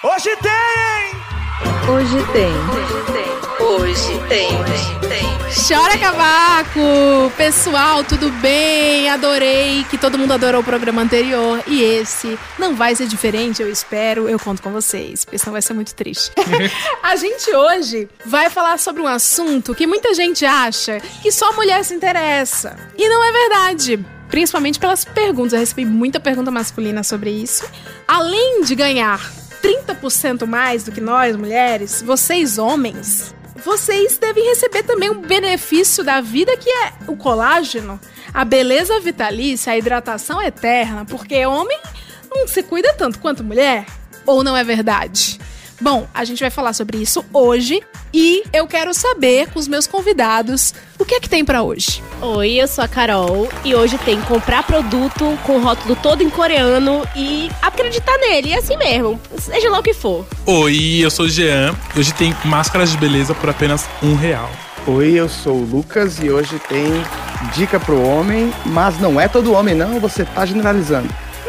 Hoje tem! Hoje tem. Hoje tem. Chora cavaco! Pessoal, tudo bem? Adorei que todo mundo adorou o programa anterior. E esse não vai ser diferente, eu espero. Eu conto com vocês, porque senão vai ser muito triste. A gente hoje vai falar sobre um assunto que muita gente acha que só mulher se interessa. E não é verdade. Principalmente pelas perguntas. Eu recebi muita pergunta masculina sobre isso. Além de ganhar 30% mais do que nós, mulheres, vocês, homens, vocês devem receber também um benefício da vida, que é o colágeno, a beleza vitalícia, a hidratação eterna, porque homem não se cuida tanto quanto mulher, ou não é verdade? Bom, a gente vai falar sobre isso hoje e eu quero saber com os meus convidados o que é que tem pra hoje. Oi, eu sou a Carol e hoje tem comprar produto com o rótulo todo em coreano e acreditar nele, é assim mesmo, seja lá o que for. Oi, eu sou o Jean e hoje tem máscaras de beleza por apenas R$1. Oi, eu sou o Lucas e hoje tem dica pro homem, mas não é todo homem não, você tá generalizando.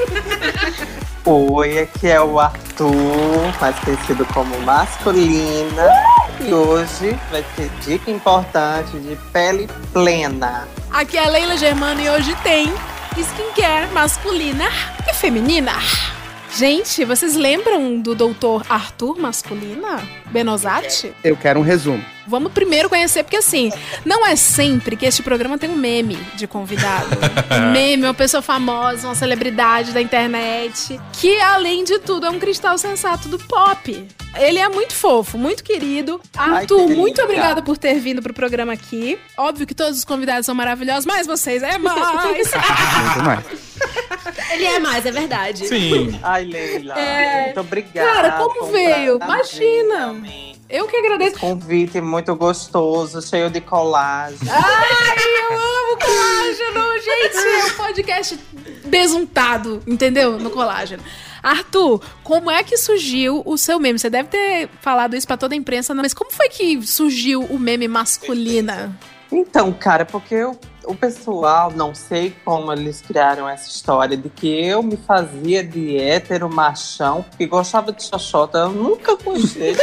Oi, aqui é o Arthur, mais conhecido como Masculina. E hoje vai ter dica importante de pele plena. Aqui é a Leila Germano e hoje tem skincare masculina e feminina. Gente, vocês lembram do Dr. Arthur Masculina? Benozati? Eu quero um resumo. Vamos primeiro conhecer, porque assim, não é sempre que este programa tem um meme de convidado. Um meme, uma pessoa famosa, uma celebridade da internet, que além de tudo é um cristal sensato do pop. Ele é muito fofo, muito querido. Arthur, muito obrigada por ter vindo pro programa aqui. Óbvio que todos os convidados são maravilhosos, mas vocês é mais. Muito mais. Ele é mais, é verdade. Sim. Ai, Leila, muito obrigada. Cara, como veio? Imagina. Eu que agradeço. Convite muito gostoso, cheio de colágeno. Ai, eu amo colágeno, gente. É um podcast besuntado, entendeu? No colágeno. Arthur, como é que surgiu o seu meme? Você deve ter falado isso pra toda a imprensa, mas como foi que surgiu o meme masculina? Então, cara, porque o pessoal, não sei como eles criaram essa história de que eu me fazia de hétero machão, porque gostava de xoxota, eu nunca gostei.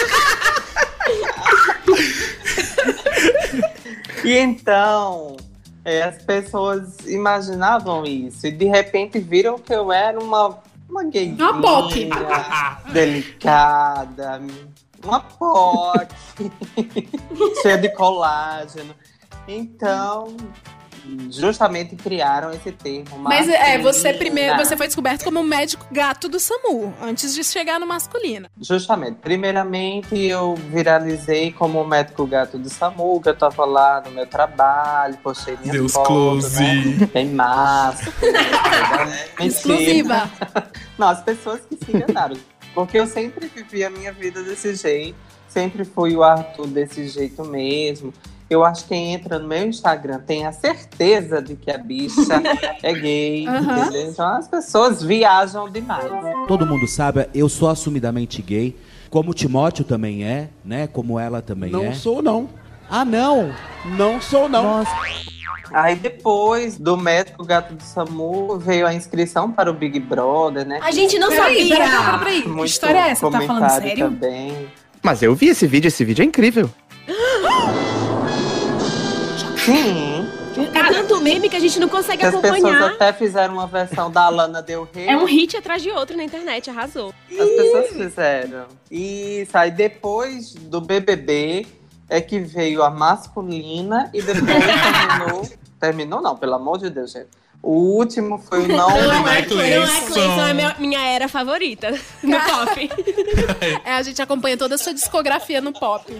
E então, as pessoas imaginavam isso e de repente viram que eu era uma gayzinha pop delicada, uma POC, cheia de colágeno. Então, justamente criaram esse termo. Mas você foi descoberto como um médico gato do SAMU, antes de chegar no masculino. Justamente. Primeiramente, eu viralizei como médico gato do SAMU, que eu tava lá no meu trabalho, postei minha Deus foto, close. né? Tem máscara. Exclusiva. Não, as pessoas que se enganaram. Porque eu sempre vivi a minha vida desse jeito. Sempre fui o Arthur desse jeito mesmo. Eu acho que quem entra no meu Instagram tem a certeza de que a bicha é gay, entendeu? Então as pessoas viajam demais. Todo mundo sabe, eu sou assumidamente gay, como o Timóteo também é, né? Como ela também Não é. sou não. Ah, não? Não sou não. Nossa. Aí depois do médico gato do SAMU veio a inscrição para o Big Brother, né? A gente não sabia. Peraí. Que Muito história é essa? Tá falando comentário sério? Também. Mas eu vi esse vídeo é incrível. Sim. É tanto meme que a gente não consegue As pessoas acompanhar. até fizeram uma versão da Lana Del Rey. É um hit atrás de outro na internet, arrasou. As pessoas fizeram. Isso, aí depois do BBB é que veio a masculina e depois terminou não, pelo amor de Deus, gente. O último foi o não Não Clayson. é Clayson, é minha era favorita no pop. A gente acompanha toda a sua discografia no pop.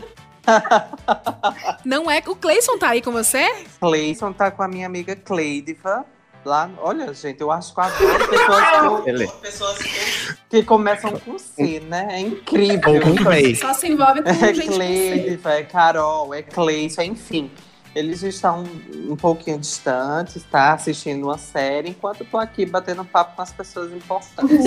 Não é? O Clayson tá aí com você? Clayson tá com a minha amiga Cleidiva. Lá, olha, gente, eu acho que eu adoro pessoas que começam com C, né? É incrível. Ou com Clay. Só se envolve com É gente com C. Cleidiva, é Carol, é Clayson, enfim. Eles estão um pouquinho distantes, tá? Assistindo uma série, enquanto eu tô aqui batendo papo com as pessoas importantes.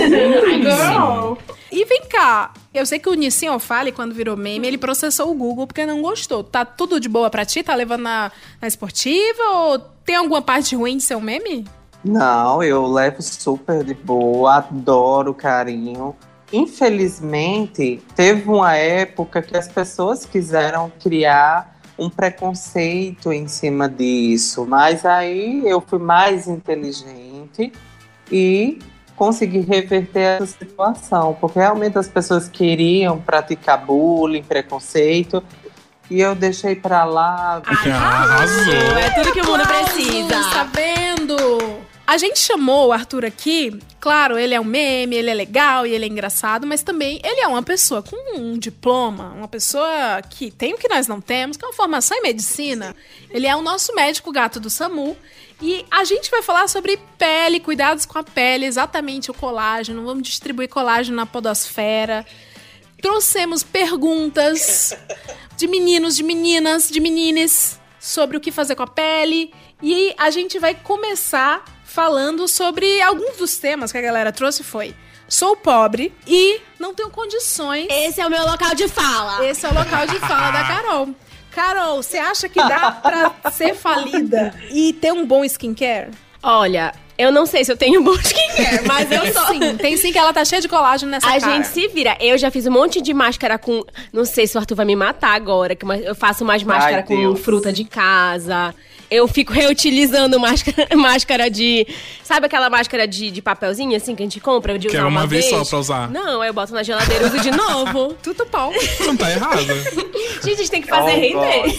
E vem cá, eu sei que o Nissin Ofali, quando virou meme, ele processou o Google porque não gostou. Tá tudo de boa pra ti? Tá levando na esportiva? Ou tem alguma parte ruim de ser um meme? Não, eu levo super de boa, adoro o carinho. infelizmente, teve uma época que as pessoas quiseram criar um preconceito em cima disso, mas aí eu fui mais inteligente e consegui reverter essa situação, porque realmente as pessoas queriam praticar bullying, preconceito, e eu deixei pra lá. Arrasou. É tudo que o mundo precisa. Tá vendo? A gente chamou o Arthur aqui, claro, ele é um meme, ele é legal e ele é engraçado, mas também ele é uma pessoa com um diploma, uma pessoa que tem o que nós não temos, que é uma formação em medicina. Ele é o nosso médico gato do SAMU. E a gente vai falar sobre pele, cuidados com a pele, exatamente o colágeno. Vamos distribuir colágeno na podosfera. Trouxemos perguntas de meninos, de meninas, de menines sobre o que fazer com a pele. E a gente vai começar falando sobre alguns dos temas que a galera trouxe. Foi: sou pobre e não tenho condições. Esse é o meu local de fala. Esse é o local de fala da Carol. Carol, você acha que dá pra ser falida e ter um bom skincare? Olha, eu não sei se eu tenho um bom skincare, mas eu sou. Sim, tem sim, que ela tá cheia de colágeno nessa A cara. gente se vira. Eu já fiz um monte de máscara com... Não sei se o Arthur vai me matar agora, que eu faço umas máscaras com Deus. fruta de casa. Eu fico reutilizando máscara de... Sabe aquela máscara de papelzinho, assim, que a gente compra? De Que usar é uma uma vez só pra usar. Não, aí eu boto na geladeira e uso de novo. Tudo pau. Não tá errado. Gente, a gente tem que fazer render.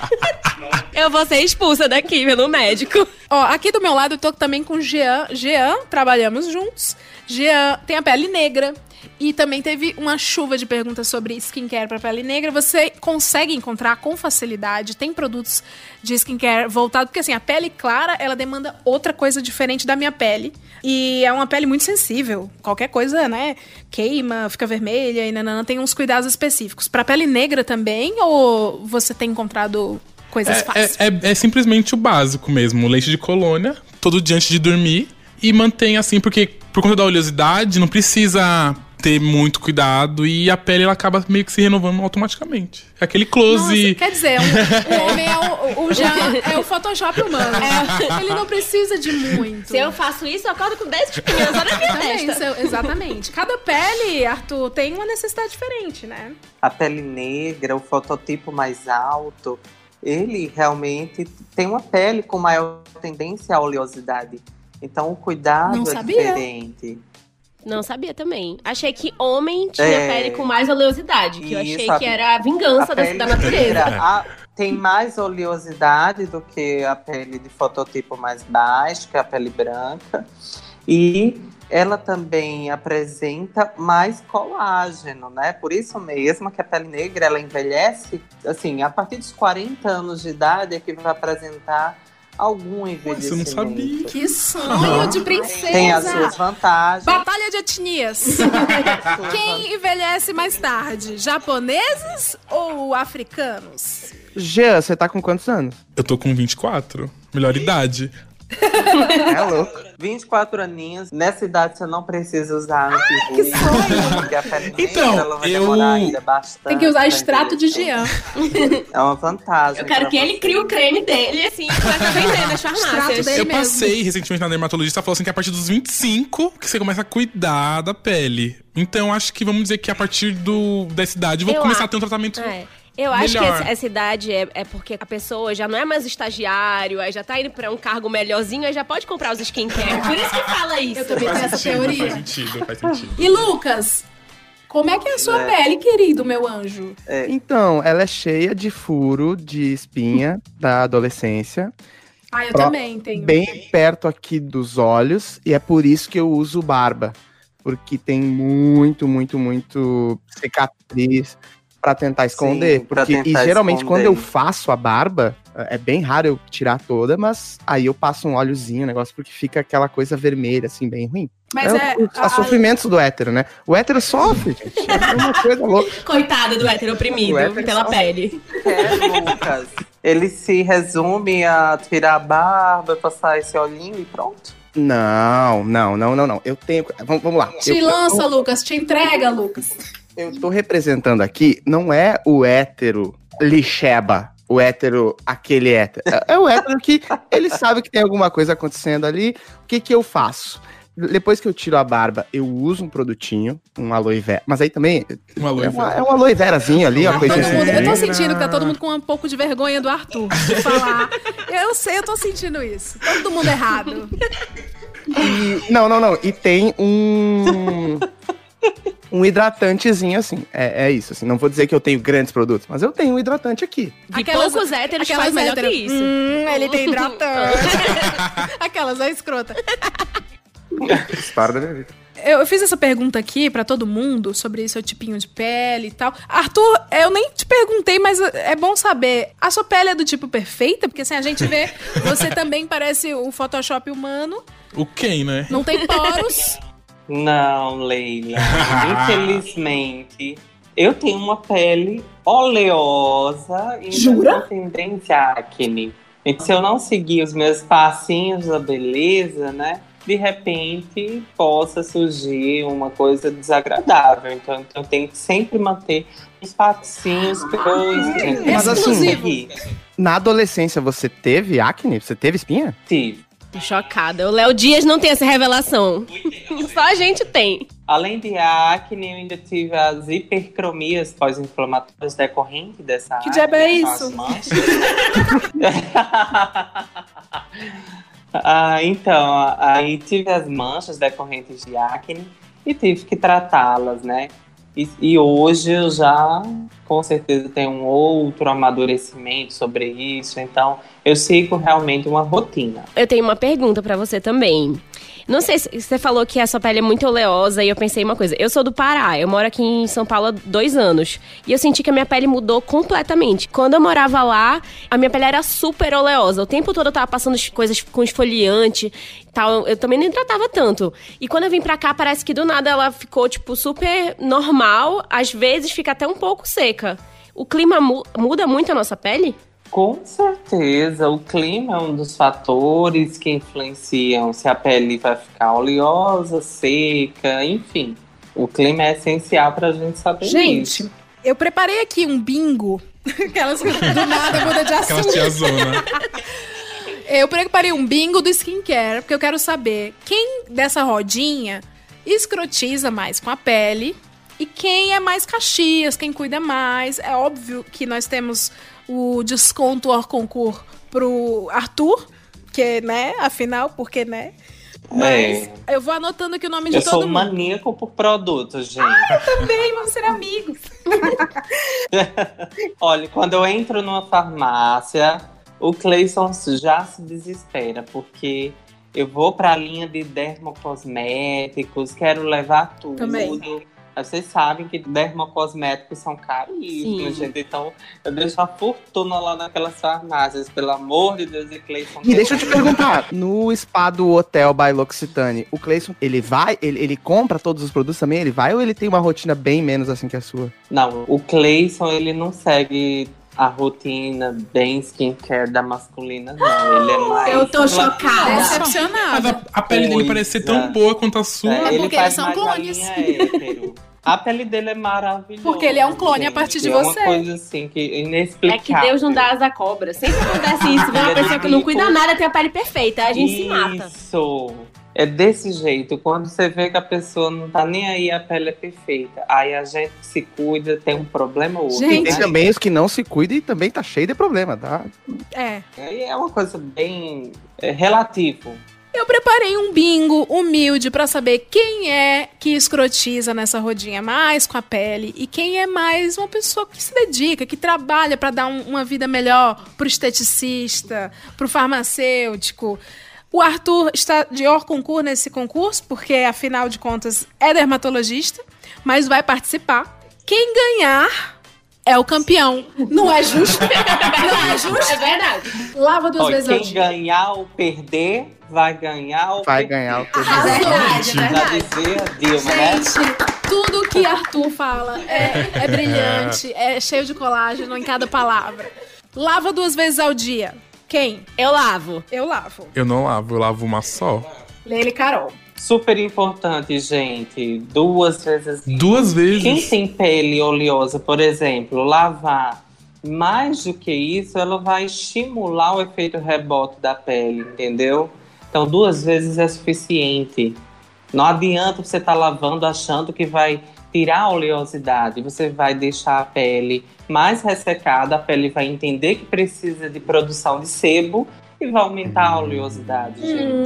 Eu vou ser expulsa daqui pelo médico. Ó, aqui do meu lado eu tô também com o Jean. Jean, trabalhamos juntos. Jean tem a pele negra. E também teve uma chuva de perguntas sobre skincare para pele negra. Você consegue encontrar com facilidade. Tem produtos de skincare voltado... Porque assim, a pele clara, ela demanda outra coisa diferente da minha pele. E é uma pele muito sensível. Qualquer coisa, né? Queima, fica vermelha e nanana. Tem uns cuidados específicos. Pra pele negra também? Ou você tem encontrado coisas fáceis? É simplesmente o básico mesmo. Leite de colônia, todo dia antes de dormir. E mantém assim, porque por conta da oleosidade, não precisa ter muito cuidado e a pele ela acaba meio que se renovando automaticamente. É aquele close. Nossa, quer dizer, o homem o Jean é o Photoshop humano. Ele não precisa de muito. Se eu faço isso, eu acordo com 10 espinhas na minha testa. Exatamente. Cada pele, Arthur, tem uma necessidade diferente, né? A pele negra, o fototipo mais alto, ele realmente tem uma pele com maior tendência à oleosidade. Então o cuidado Não é sabia. diferente. Não sabia também. Achei que homem tinha pele com mais oleosidade. Que eu achei Isso, que era a vingança a pele da natureza. negra, tem mais oleosidade do que a pele de fototipo mais baixo, que é a pele branca. E ela também apresenta mais colágeno, né? Por isso mesmo que a pele negra, ela envelhece, assim, a partir dos 40 anos de idade é que vai apresentar algum Você envelhecimento. não sabia. Que sonho de princesa. Tem as suas vantagens. Batalha de etnias. Quem envelhece mais tarde? Japoneses ou africanos? Jean, você tá com quantos anos? Eu tô com 24. Melhor idade. É louco. 24 aninhos, nessa idade você não precisa usar anti-ruim, porque a pele negra Então, ela vai demorar ainda bastante. Tem que usar pra extrato de envelhecer. Jean. É uma vantagem. Eu quero pra que ele você. crie o creme dele, assim, que vai estar vendendo nas Extrato farmácias. dele. Eu mesmo. passei recentemente na dermatologista, falou assim que a partir dos 25 que você começa a cuidar da pele. Então acho que vamos dizer que a partir dessa idade eu vou Eu começar acho- a ter um tratamento. Eu acho Melhor. que essa idade é porque a pessoa já não é mais estagiário, aí já tá indo pra um cargo melhorzinho, aí já pode comprar os skincare. Por isso que fala isso. Eu também tenho essa teoria. Faz sentido, faz sentido. E Lucas, como é que é a sua pele, querido, meu anjo? Então, ela é cheia de furo, de espinha da adolescência. Ah, eu Pro- também tenho. Bem perto aqui dos olhos. E é por isso que eu uso barba. Porque tem muito cicatriz pra tentar esconder. Sim, pra porque, e tentar geralmente esconder. quando eu faço a barba, é bem raro eu tirar toda, mas aí eu passo um óleozinho, negócio, porque fica aquela coisa vermelha, assim, bem ruim. Mas Os sofrimentos do hétero, né? O hétero sofre, gente. É uma coisa louca. Coitado do hétero oprimido O hétero pela só- pele. Lucas. Ele se resume a tirar a barba, passar esse olhinho e pronto. Não. Eu tenho. Vamos lá. Te lança, Lucas. Te entrega, Lucas. Eu tô representando aqui, não é o hétero lixeba, o hétero, aquele hétero. É o hétero que ele sabe que tem alguma coisa acontecendo ali. O que eu faço? Depois que eu tiro a barba, eu uso um produtinho, um aloe vera. Mas aí também Um aloe vera. é um aloe verazinho ali, uma coisa assim. Eu tô sentindo que tá todo mundo com um pouco de vergonha do Arthur de falar. Eu sei, eu tô sentindo isso. Todo mundo errado. Não. E tem um hidratantezinho, assim. É isso, assim. Não vou dizer que eu tenho grandes produtos, mas eu tenho um hidratante aqui. De poucos héteros faz melhor que isso. Ele tem hidratante. Aquelas, é escrota. História da minha vida. Eu fiz essa pergunta aqui pra todo mundo sobre seu tipinho de pele e tal. Arthur, eu nem te perguntei, mas é bom saber. A sua pele é do tipo perfeita? Porque assim, a gente vê, você também parece o Photoshop humano. O Ken, né? Não tem poros. Não, Leila. Infelizmente, eu tenho uma pele oleosa e Jura? com tendência à acne. Então, se eu não seguir os meus passinhos da beleza, né? De repente, possa surgir uma coisa desagradável. Então eu tenho que sempre manter os passinhos que eu Mas assim, consegui. na adolescência você teve acne? Você teve espinha? Tive. Tô chocada. O Léo Dias não tem essa revelação. Só a gente tem. Além de acne, eu ainda tive as hipercromias pós-inflamatórias decorrentes dessa Que diabo é isso? Então, aí tive as manchas decorrentes de acne e tive que tratá-las, né? E hoje eu já, com certeza, tenho um outro amadurecimento sobre isso. Então, eu sigo realmente uma rotina. Eu tenho uma pergunta pra você também. Não sei se você falou que a sua pele é muito oleosa e eu pensei uma coisa. Eu sou do Pará, eu moro aqui em São Paulo há 2 anos. E eu senti que a minha pele mudou completamente. Quando eu morava lá, a minha pele era super oleosa. O tempo todo eu tava passando coisas com esfoliante e tal. Eu também não hidratava tanto. E quando eu vim pra cá, parece que do nada ela ficou, tipo, super normal. Às vezes fica até um pouco seca. O clima muda muito a nossa pele? Com certeza, o clima é um dos fatores que influenciam se a pele vai ficar oleosa, seca, enfim. O clima é essencial pra gente saber Gente, isso. eu preparei aqui um bingo. Aquelas do nada muda de Aquela assunto. tiazona. Eu preparei um bingo do skincare, porque eu quero saber quem dessa rodinha escrotiza mais com a pele e quem é mais Caxias, quem cuida mais. É óbvio que nós temos o desconto hors concurso pro Arthur, que, né, afinal, porque, né? Mas eu vou anotando aqui o nome de Eu todo sou mundo. maníaco por produtos, gente. Também, vamos ser amigos. Olha, quando eu entro numa farmácia, o Cleison já se desespera, porque eu vou pra linha de dermocosméticos, quero levar tudo. Também. Vocês sabem que dermocosméticos são caríssimos, gente. Então, eu deixo a fortuna lá naquelas farmácias. Pelo amor de Deus, e Cleison... E deixa eu te perguntar, no spa do Hotel by L'Occitane, o Cleison, ele compra todos os produtos também? Ele vai ou ele tem uma rotina bem menos assim que a sua? Não, o Cleison, ele não segue a rotina bem skincare da masculina, não. Ele é mais... Eu tô chocada. Mas Decepcionada. a pele dele parece ser tão boa quanto a sua. É ele porque faz eles são mais a clones. linha hétero. A pele dele é maravilhosa. Porque ele é um clone a partir de É você. uma coisa assim, que É inexplicável. que Deus não dá asa à cobra. Sempre acontece isso. Vê uma pessoa que não cuida nada, tem a pele perfeita. A gente se mata. Isso. É desse jeito. Quando você vê que a pessoa não tá nem aí, a pele é perfeita. Aí a gente se cuida, tem um problema ou outro. Gente. E tem também os que não se cuidam e também tá cheio de problema, tá? É. Aí é uma coisa bem relativo. Eu preparei um bingo humilde pra saber quem é que escrotiza nessa rodinha mais com a pele e quem é mais uma pessoa que se dedica, que trabalha pra dar uma vida melhor pro esteticista, pro farmacêutico. O Arthur está de hors concurso nesse concurso, porque afinal de contas é dermatologista, mas vai participar. Quem ganhar é o campeão. Não é justo? Não é justo? É verdade. Lava 2 vezes ao Quem dia. ganhar ou perder, vai ganhar ou Vai perder. ganhar o Verdade, Já verdade. dizia a Dilma, né? Gente, tudo que Arthur fala é brilhante, é cheio de colágeno em cada palavra. Lava 2 vezes ao dia. Quem? Eu lavo. Eu lavo. Eu não lavo, eu lavo uma só. Leila e Carol. Super importante, gente. 2 vezes. 2 vezes. Quem tem pele oleosa, por exemplo, lavar mais do que isso, ela vai estimular o efeito rebote da pele, entendeu? Então, 2 vezes é suficiente. Não adianta você estar lavando achando que vai tirar a oleosidade. Você vai deixar a pele mais ressecada, a pele vai entender que precisa de produção de sebo e vai aumentar a oleosidade,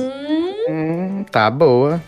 gente. Tá boa.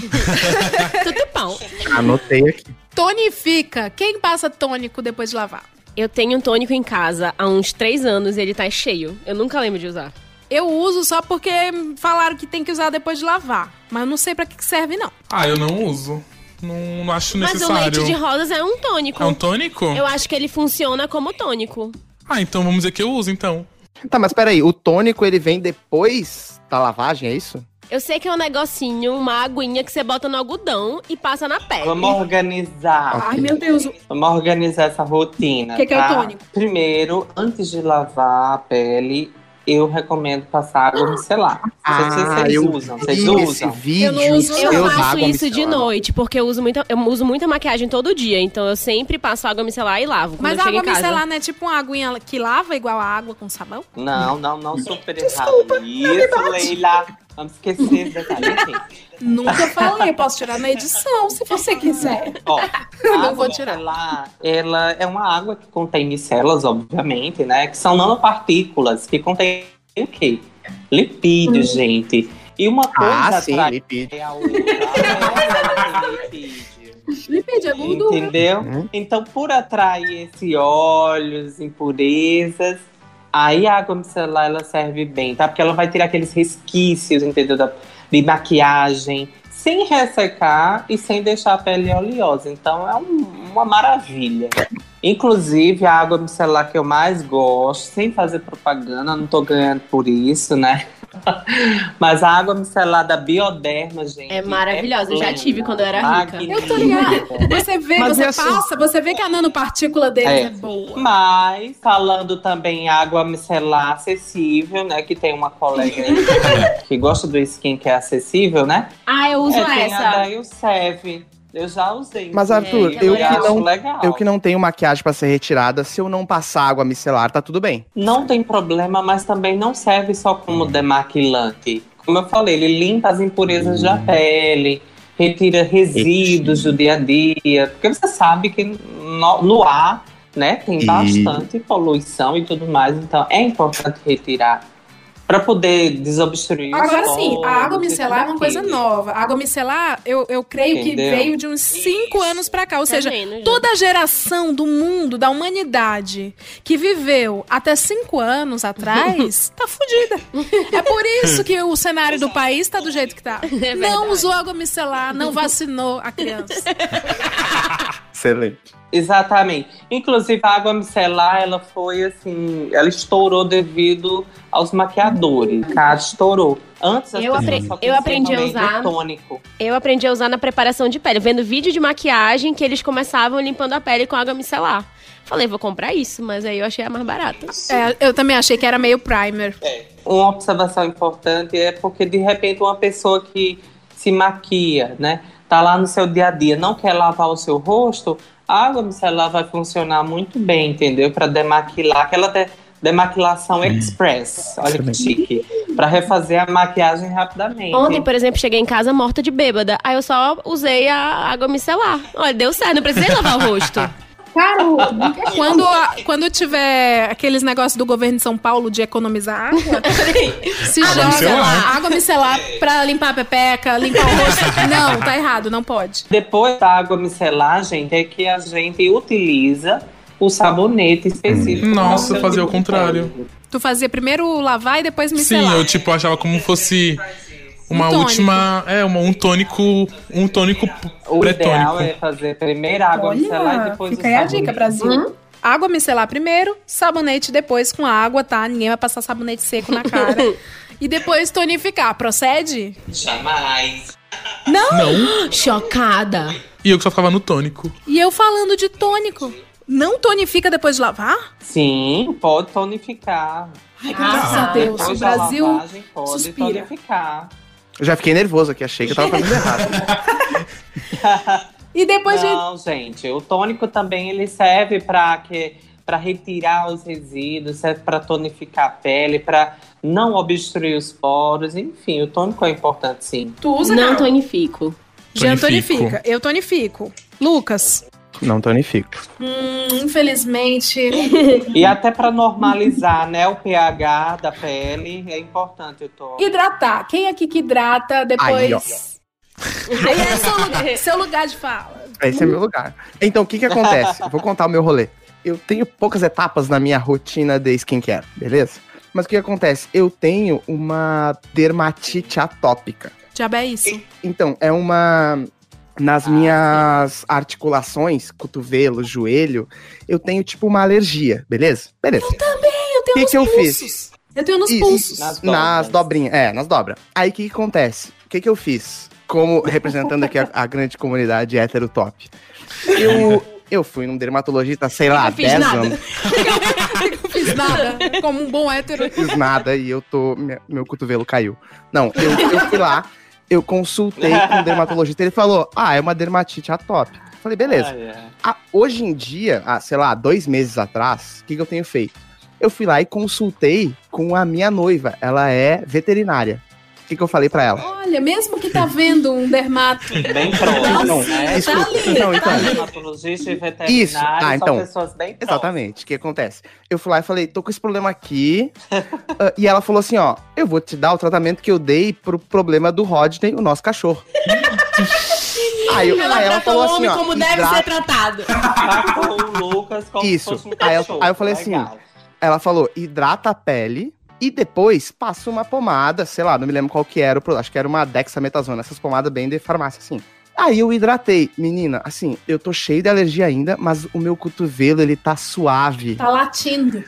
Tudo bom. Anotei aqui. Tonifica. Quem passa tônico depois de lavar? Eu tenho um tônico em casa há uns 3 anos e ele tá cheio. Eu nunca lembro de usar. Eu uso só porque falaram que tem que usar depois de lavar. Mas eu não sei pra que serve, não. Ah, eu não uso. Não acho Mas necessário. o leite de rosas é um tônico. É um tônico? Eu acho que ele funciona como tônico. Ah, então vamos dizer que eu uso, então. Tá, mas peraí, o tônico ele vem depois da lavagem, é isso? Eu sei que é um negocinho, uma aguinha que você bota no algodão e passa na pele. Vamos organizar. Ai, meu Deus. Vamos organizar essa rotina. O que é o tônico? Primeiro, antes de lavar a pele, eu recomendo passar água micelar. Não sei se vocês usam. Vocês vi usam? esse vídeo. Eu não uso, Eu seus faço água isso de micelar. noite, porque eu uso muita maquiagem todo dia. Então eu sempre passo água micelar e lavo quando Mas eu a chego água em casa. micelar não é tipo uma aguinha que lava igual a água com sabão? Não, super errado. Isso, Leila. Vamos esquecer esse detalhe. Enfim. Nunca falei, posso tirar na edição, se você quiser. Ó, Não a vou água tirar. micelar, ela é uma água que contém micelas, obviamente, né? Que são nanopartículas, que contém o quê? Lipídios, gente. E uma coisa Sim, atrai lipídio. a outra. Ela tem lipídio. Lipídio é gordura. Entendeu? Então, por atrair esses óleos, impurezas, aí a água micelar ela serve bem, tá? Porque ela vai tirar aqueles resquícios, entendeu? De maquiagem, sem ressecar e sem deixar a pele oleosa. Então, é uma maravilha. Inclusive, a água micelar que eu mais gosto, sem fazer propaganda, não tô ganhando por isso, né? Mas a água micelar da Bioderma, gente. É maravilhosa, eu já tive quando eu era rica. magnífica. Eu tô ligada. Você vê, Mas você é assim- passa, você vê que a nanopartícula deles é boa. Mas, falando também água micelar acessível, né? Que tem uma colega aí que gosta do skin que é acessível, né? Ah, eu uso Tem a essa. da Youssef. Eu já usei. Mas, Arthur, É, eu que acho não, legal. eu que não tenho maquiagem pra ser retirada, se eu não passar água micelar, tá tudo bem. Não tem problema, mas também não serve só como demaquilante. Como eu falei, ele limpa as impurezas da pele, retira resíduos do dia a dia. Porque você sabe que no ar, né, tem bastante poluição e tudo mais. Então, é importante retirar para poder desobstruir os Agora sim, a água poros e micelar é uma tudo coisa aquilo. nova. A água micelar, eu creio que Entendeu? veio de uns 5 anos pra cá. Ou seja, vendo, já. toda a geração do mundo, da humanidade, que viveu até 5 anos atrás, tá fudida. É por isso que o cenário do país tá do jeito que tá. verdade. Não usou água micelar, não vacinou a criança. Excelente. Exatamente. Inclusive, a água micelar, ela foi assim, ela estourou devido aos maquiadores. Cara, estourou. Antes as Eu pessoas só eu aprendi a conheciam usar. realmente o tônico. Eu aprendi a usar na preparação de pele, vendo vídeo de maquiagem que eles começavam limpando a pele com água micelar. Falei, vou comprar isso, mas aí eu achei a mais barata. É, eu também achei que era meio primer. Uma observação importante é porque, de repente, uma pessoa que se maquia, né, tá lá no seu dia a dia, não quer lavar o seu rosto, a água micelar vai funcionar muito bem, entendeu? Para demaquilar, aquela demaquilação express, olha que chique, para refazer a maquiagem rapidamente. Ontem, por exemplo, cheguei em casa morta de bêbada. Aí eu só usei a água micelar. Olha, deu certo, não precisei lavar o rosto. Quando tiver aqueles negócios do governo de São Paulo de economizar água, se Água joga micelar. água micelar pra limpar a pepeca, limpar o rosto. Não, tá errado, não pode. Depois da água micelar, gente, é que a gente utiliza o sabonete específico. Nossa, para fazia seu o tipo de contrário. pele. Tu fazia primeiro lavar e depois Sim, micelar. eu tipo achava como fosse uma tônico. última, um tônico O ideal pré-tônico. é fazer primeiro a água micelar e depois fica o aí a sabonete. dica, Brasil. Água micelar primeiro, sabonete depois com água, tá? Ninguém vai passar sabonete seco na cara. E depois tonificar, procede? Jamais. Não. Chocada. E eu que só ficava no tônico. E eu falando de tônico. Não tonifica depois de lavar? Sim, pode tonificar. Ai, graças a Deus. Depois O da Brasil lavagem, pode suspira. tonificar. Eu já fiquei nervoso aqui, achei que eu tava fazendo errado. E depois de... Não, gente, o tônico também ele serve para retirar os resíduos, serve para tonificar a pele, para não obstruir os poros, enfim, o tônico é importante sim. Tu usa, Não Carol? tonifico. Jean Tonifico. tonifica. Eu tonifico. Lucas. Não tonifico. Infelizmente. E até pra normalizar, né, o pH da pele, é importante o toque. Hidratar. Quem aqui que hidrata depois? Aí, ó. Aí é seu lugar de fala. Esse é meu lugar. Então, o que acontece? Eu vou contar o meu rolê. Eu tenho poucas etapas na minha rotina de skincare, beleza? Mas o que acontece? Eu tenho uma dermatite atópica. Diabo é isso. Então, é uma... Nas minhas articulações, cotovelo, joelho, eu tenho tipo uma alergia, beleza? Beleza. Eu tenho Que nos que eu pulsos. fiz? Eu tenho nos Isso. pulsos. Nas dobrinhas. É, nas dobras. Aí o que acontece? O que eu fiz? Como representando aqui a grande comunidade hétero top. Eu fui num dermatologista, sei lá, Eu fiz 10 nada. anos. Eu fiz nada. Como um bom hétero. Fiz nada e meu cotovelo caiu. Não, eu fui lá, eu consultei com o dermatologista, ele falou, é uma dermatite atópica. Falei, beleza. Hoje em dia, sei lá, 2 meses atrás, o que eu tenho feito? Eu fui lá e consultei com a minha noiva, ela é veterinária. O que eu falei pra ela? Olha, mesmo que tá vendo um dermato. Bem próximo, Não, né? escuta, ali, não, então. Dermatologista e veterinário Isso, então. são pessoas bem próximas. Exatamente, o que acontece? Eu fui lá e falei, tô com esse problema aqui. E ela falou assim, eu vou te dar o tratamento que eu dei pro problema do Rodney, o nosso cachorro. Aí ela falou assim, como deve ser tratado. Tratou o Lucas como se Isso. fosse um Aí cachorro. eu falei assim, Legal. ela falou, hidrata a pele e depois passa uma pomada, sei lá, não me lembro qual que era o produto, acho que era uma dexametasona, essas pomadas bem de farmácia, assim. Aí eu hidratei. Menina, assim, eu tô cheio de alergia ainda, mas o meu cotovelo, ele tá suave. Tá latindo.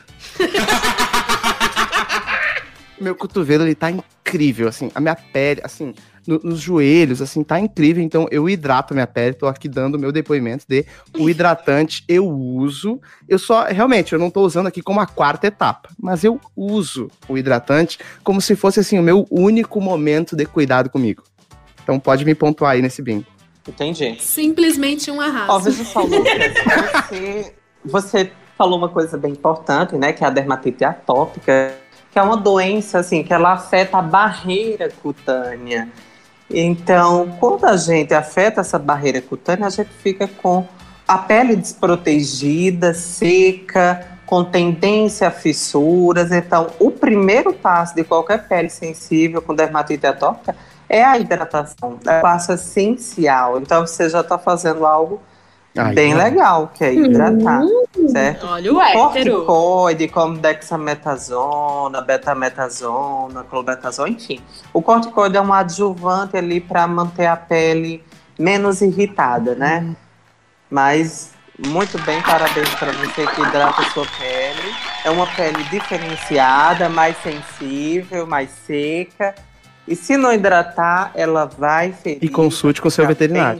Meu cotovelo, ele tá incrível, assim. A minha pele, assim, nos joelhos, assim, tá incrível. Então, eu hidrato a minha pele. Tô aqui dando o meu depoimento de o hidratante eu uso. Realmente, eu não tô usando aqui como a 4ª etapa. Mas eu uso o hidratante como se fosse, assim, o meu único momento de cuidado comigo. Então, pode me pontuar aí nesse bingo. Entendi. Simplesmente um arraso. Ó, veja só, Lucas, você falou uma coisa bem importante, né? Que é a dermatite atópica, que é uma doença, assim, que ela afeta a barreira cutânea. Então, quando a gente afeta essa barreira cutânea, a gente fica com a pele desprotegida, seca, com tendência a fissuras. Então, o primeiro passo de qualquer pele sensível com dermatite atópica é a hidratação. É o passo essencial. Então, você já está fazendo algo bem legal, que é hidratar, certo? Olha o hétero. Corticoide, como dexametasona, betametasona, clobetasona, enfim. O corticoide é um adjuvante ali para manter a pele menos irritada, né? Mas, muito bem, parabéns para você que hidrata a sua pele. É uma pele diferenciada, mais sensível, mais seca. E se não hidratar, ela vai ferir. E consulte com seu veterinário.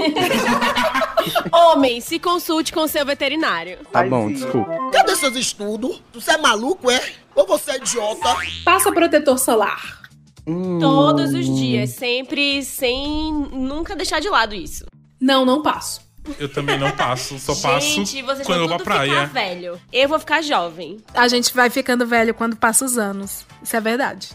Homem, se consulte com seu veterinário. Tá bom, desculpa. Cadê seus estudos? Você é maluco, é? Ou você é idiota? Passa protetor solar. Todos os dias, sempre, sem nunca deixar de lado isso. Não passo. Eu também não passo, só passo Gente, vocês quando eu vão vou pra tudo ficar praia. velho. Eu vou ficar jovem. A gente vai ficando velho quando passa os anos. Isso é verdade.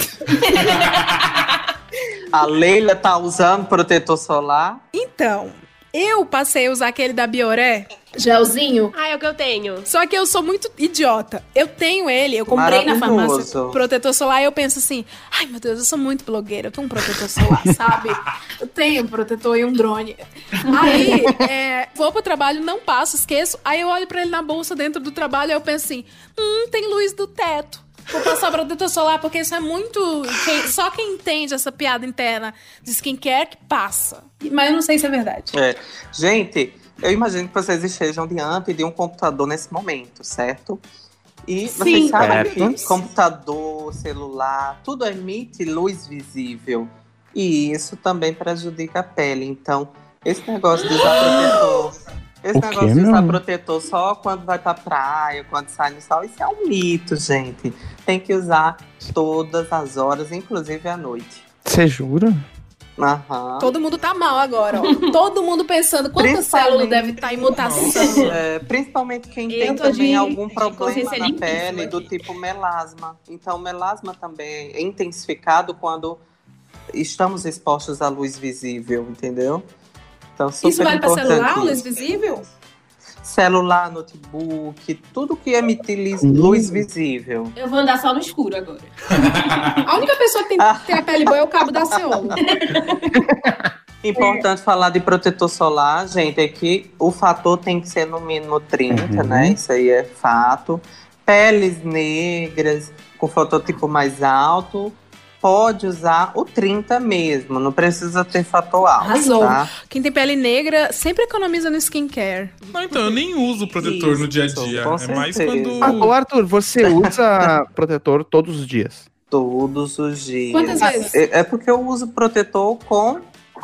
A Leila tá usando protetor solar. Então, eu passei a usar aquele da Bioré, gelzinho. É o que eu tenho. Só que eu sou muito idiota. Eu tenho ele, eu comprei na farmácia Maravilhoso. protetor solar e eu penso assim, ai meu Deus, eu sou muito blogueira, eu tenho um protetor solar, sabe? Eu tenho um protetor e um drone. Aí, vou pro trabalho, não passo, esqueço. Aí eu olho pra ele na bolsa dentro do trabalho e eu penso assim, tem luz do teto. Vou passar protetor solar, porque isso é muito... Só quem entende essa piada interna de skincare que passa. Mas eu não sei se é verdade. Gente, eu imagino que vocês estejam diante de um computador nesse momento, certo? E vocês sabem que computador, celular, tudo emite luz visível. E isso também prejudica a pele. Então, esse negócio de usar protetor... de usar protetor só quando vai pra praia, quando sai no sol, isso é um mito, gente. Tem que usar todas as horas, inclusive à noite. Você jura? Aham. Todo mundo tá mal agora, ó. Todo mundo pensando quanta célula deve estar em mutação. Principalmente quem Eu tem tô também de algum problema consciência na limpíssima pele, do aqui. tipo melasma. Então, melasma também é intensificado quando estamos expostos à luz visível, entendeu? Então, super Isso vale para celular, importante luz isso. visível? Celular, notebook, tudo que emite luz visível. Eu vou andar só no escuro agora. A única pessoa que tem a pele boa é o cabo da Ciolo. Importante falar de protetor solar, gente, é que o fator tem que ser no mínimo 30, né? Isso aí é fato. Peles negras, com fototipo mais alto, pode usar o 30 mesmo, não precisa ter fator alto, Arrasou. tá? Quem tem pele negra sempre economiza no skincare. Não, então, eu nem uso protetor no dia a dia. com É mais certeza. quando... Ô, Arthur, você usa protetor todos os dias? Todos os dias. Quantas vezes? É porque eu uso protetor com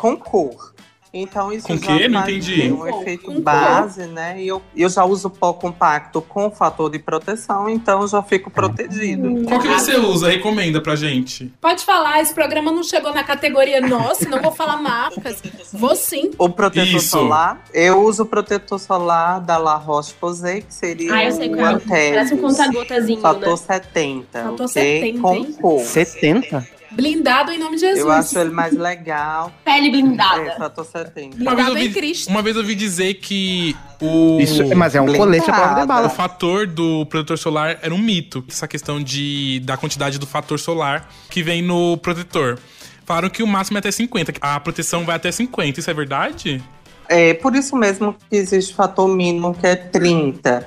cor. Então isso Com já quê? Não faz entendi. um efeito base, né? E eu já uso pó compacto com fator de proteção, então eu já fico protegido. Qual que você usa? Recomenda pra gente. Pode falar, esse programa não chegou na categoria nossa, não vou falar marcas. Vou sim. O protetor Isso. solar, eu uso o protetor solar da La Roche-Posay, que seria Eu sei o qual é. Antares. Parece um conta-gotazinho, Fator né? 70, Fator ok? 70, Com hein? cor. 70? Blindado em nome de Jesus. Eu acho ele mais legal. Pele blindada. É, fator 70. Blindado em Cristo. Uma vez eu ouvi dizer que o... Mas é um colete à prova de O bala. fator do protetor solar era um mito. Essa questão da quantidade do fator solar que vem no protetor. Falaram que o máximo é até 50. A proteção vai até 50. Isso é verdade? É por isso mesmo que existe fator mínimo, que é 30.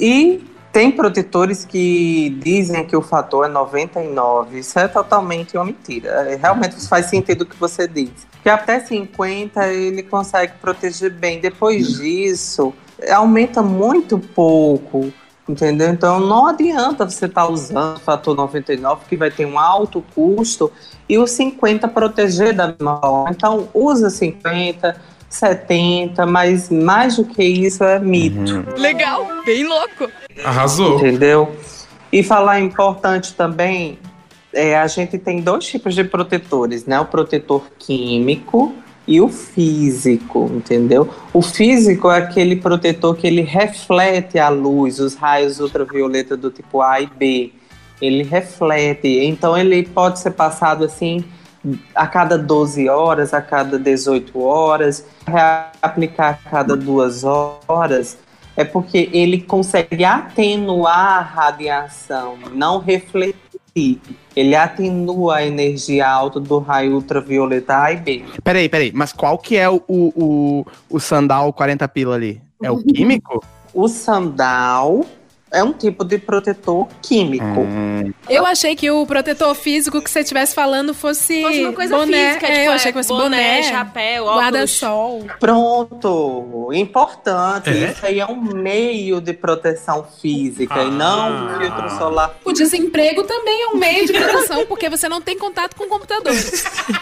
E tem protetores que dizem que o fator é 99. Isso é totalmente uma mentira. Realmente faz sentido o que você diz. Que até 50 ele consegue proteger bem. Depois disso, aumenta muito pouco. Entendeu? Então não adianta você estar usando o fator 99, que vai ter um alto custo, e o 50 proteger da mesma forma. Então usa 50, 70, mas mais do que isso é mito. Legal, bem louco. Arrasou. Entendeu? E falar importante também, a gente tem 2 tipos de protetores, né? O protetor químico e o físico, entendeu? O físico é aquele protetor que ele reflete a luz, os raios ultravioleta do tipo A e B. Ele reflete, então ele pode ser passado assim a cada 12 horas, a cada 18 horas, reaplicar a cada 2 horas. É porque ele consegue atenuar a radiação, não refletir. Ele atenua a energia alta do raio ultravioleta A e B. Peraí, mas qual que é o Sandal 40 pila ali? É o químico? O Sandal é um tipo de protetor químico. Eu achei que o protetor físico que você estivesse falando fosse Fosse uma coisa boné. física, tipo, eu achei que fosse boné, chapéu, óculos. guarda-sol. Pronto, importante. É? Isso aí é um meio de proteção física e não um filtro solar. O desemprego também é um meio de proteção, porque você não tem contato com computadores.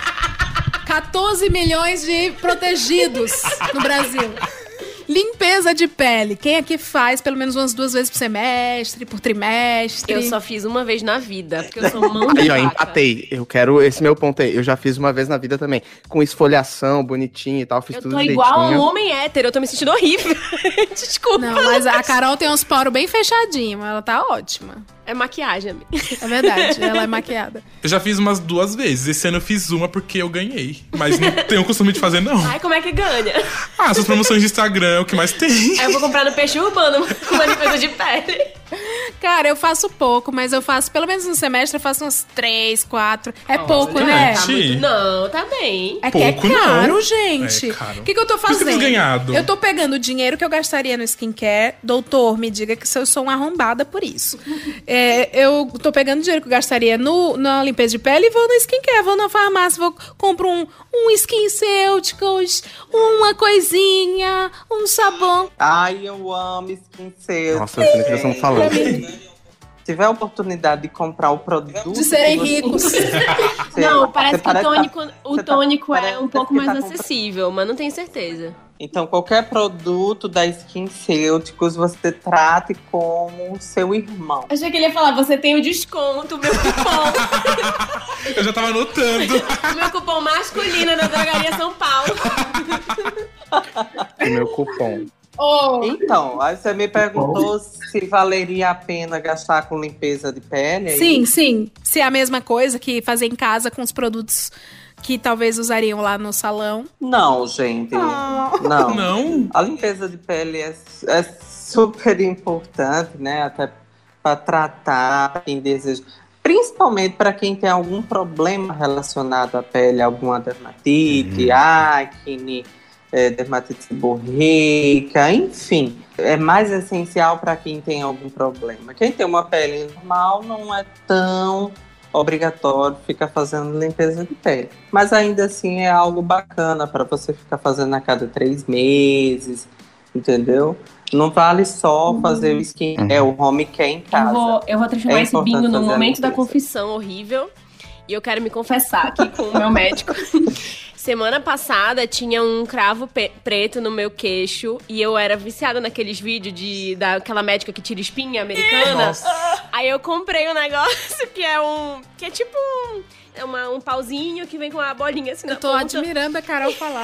14 milhões de protegidos no Brasil. Limpeza de pele. Quem aqui faz pelo menos umas 2 vezes por semestre, por trimestre? Eu só fiz uma vez na vida, porque eu sou mão de Aí, ó, vaca. empatei. Eu quero esse meu ponto aí. Eu já fiz uma vez na vida também. Com esfoliação, bonitinho e tal. Fiz Eu tudo tô igual a um direitinho. homem hétero, eu tô me sentindo horrível. Desculpa. Não, mas a Carol tem uns poros bem fechadinhos, mas ela tá ótima. É maquiagem, amiga. É verdade, ela é maquiada. Eu já fiz umas 2 vezes. Esse ano eu fiz uma porque eu ganhei. Mas não tenho o costume de fazer, não. Ai, como é que ganha? Essas promoções de Instagram é o que mais tem. Aí eu vou comprar no Peixe Urbano uma limpeza de pele. Cara, eu faço pouco, mas eu faço, pelo menos no semestre, eu faço uns 3, 4. É pouco, né? Gente. Tá muito... Não, tá bem. É que é Pouco, caro, não. gente. É caro. O que eu tô Por isso que fazendo? eu fiz ganhado. Eu tô pegando o dinheiro que eu gastaria no skincare. Doutor, me diga que eu sou uma arrombada por isso. Eu tô pegando o dinheiro que eu gastaria na limpeza de pele e vou no skincare. Vou na farmácia, compro um SkinCeuticals, uma coisinha, um sabão. Ai, eu amo SkinCeuticals. Nossa, eu sei o que vocês estão falando. Se tiver a oportunidade de comprar o produto... De serem que você- ricos. Não, parece que o tá- tônico é parece um pouco que mais tá comprando- acessível, mas não tenho certeza. Então, qualquer produto da SkinCeuticals, você trate como seu irmão. Achei que ele ia falar, você tem o desconto, meu cupom. Eu já tava anotando. Meu cupom masculino na Drogaria São Paulo. O meu cupom. Então, aí você me perguntou se valeria a pena gastar com limpeza de pele. é Sim, isso? sim. Se é a mesma coisa que fazer em casa com os produtos que talvez usariam lá no salão. Não, gente. Não. Não? A limpeza de pele é super importante, né? Até para tratar quem deseja. Principalmente para quem tem algum problema relacionado à pele, alguma dermatite, acne, dermatite seborreica, enfim. É mais essencial para quem tem algum problema. Quem tem uma pele normal não é tão obrigatório ficar fazendo limpeza de pele. Mas ainda assim é algo bacana para você ficar fazendo a cada 3 meses, entendeu? Não vale só fazer o skin, o home care em casa. Eu vou transformar esse bingo no momento da confissão horrível. E eu quero me confessar aqui com o meu médico. Semana passada tinha um cravo preto no meu queixo e eu era viciada naqueles vídeos daquela médica que tira espinha americana. Nossa. Aí eu comprei um negócio que é tipo um pauzinho que vem com uma bolinha assim na ponta. Eu tô admirando a Carol falar.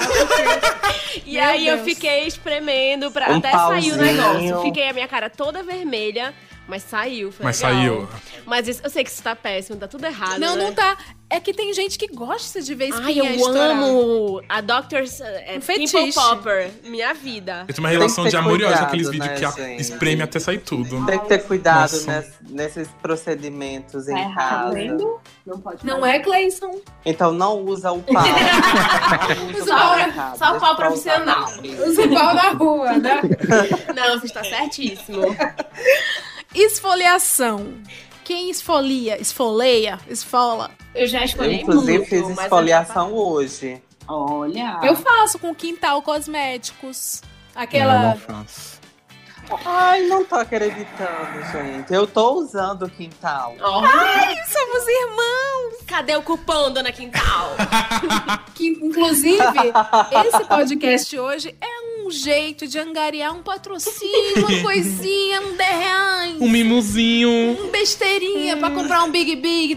E aí eu fiquei espremendo até sair o negócio. Fiquei a minha cara toda vermelha. Mas saiu, foi legal. Saiu. Mas eu sei que isso tá péssimo, tá tudo errado, Não, né? não tá. É que tem gente que gosta de ver espinha eu estourar. amo a Doctor's fetiche. Pimple Popper. Minha vida. Eu tenho uma relação de amor e ódio com aqueles cuidado, vídeos né, que gente? espreme até sair tudo. Tem que ter cuidado Nossa. nesses procedimentos Tá em errado, casa. hein? Não pode Não fazer. é, Cleison? Então não usa o pau. Só o pau profissional. Usa o pau na rua, né? Não, você está certíssimo. Esfoliação. Quem esfolia? Esfoleia? Esfola? Eu já Eu, escolhi inclusive, muito, fiz mas esfoliação hoje. Olha. Eu faço com Quintal Cosméticos. Eu Aquela... não faço. Ai, não tô acreditando, gente. Eu tô usando o Quintal. Ai, somos irmãos! Cadê o cupom, dona Quintal? Que, inclusive, esse podcast hoje é um jeito de angariar um patrocínio, uma coisinha, um R$10. Um mimozinho. Um besteirinha pra comprar um Big Big.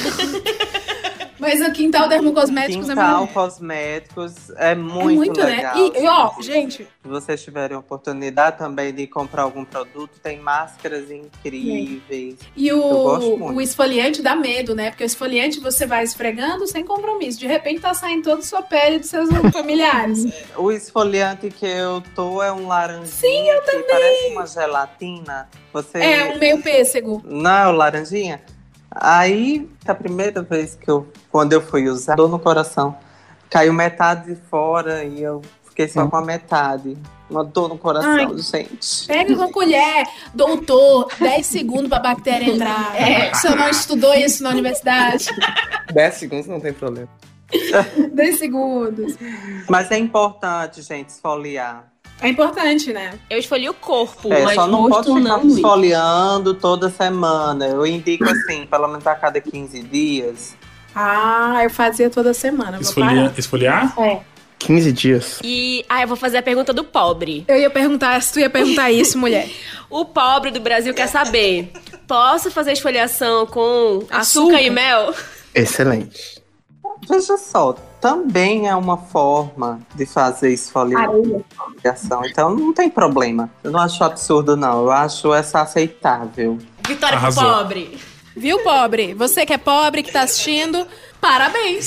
Mas o Quintal Dermocosméticos Quintal é Cosméticos é muito legal. Né? E, ó, gente... Se vocês tiverem oportunidade também de comprar algum produto, tem máscaras incríveis. E Eu gosto muito. o esfoliante dá medo, né? Porque o esfoliante você vai esfregando sem compromisso. De repente tá saindo toda a sua pele dos seus familiares. O esfoliante que eu tô é um laranjinha. Sim, eu que parece uma gelatina. Você... É, um meio pêssego. Não é o laranjinha? Aí, a primeira vez quando eu fui usar, dor no coração. Caiu metade de fora e eu fiquei só com a metade. Uma dor no coração, gente. Pega com colher, doutor, 10 segundos pra bactéria entrar. O senhor não estudou isso na universidade? 10 segundos não tem problema. 10 segundos. Mas é importante, gente, esfoliar. É importante, né? Eu escolhi o corpo, É, mas só não pode rosto ficar não muito. esfoliando toda semana. Eu indico assim, pelo menos a cada 15 dias. Ah, eu fazia toda semana. Vou parar. Esfoliar? É. 15 dias. E eu vou fazer a pergunta do pobre. Eu ia perguntar, se tu ia perguntar isso, mulher. O pobre do Brasil quer saber: posso fazer esfoliação com açúcar e mel? Excelente. Veja só, também é uma forma de fazer esfoliação. Então não tem problema. Eu não acho absurdo, não. Eu acho essa aceitável. Vitória pro Arrasou. pobre. Viu, pobre? Você que é pobre, que tá assistindo, parabéns.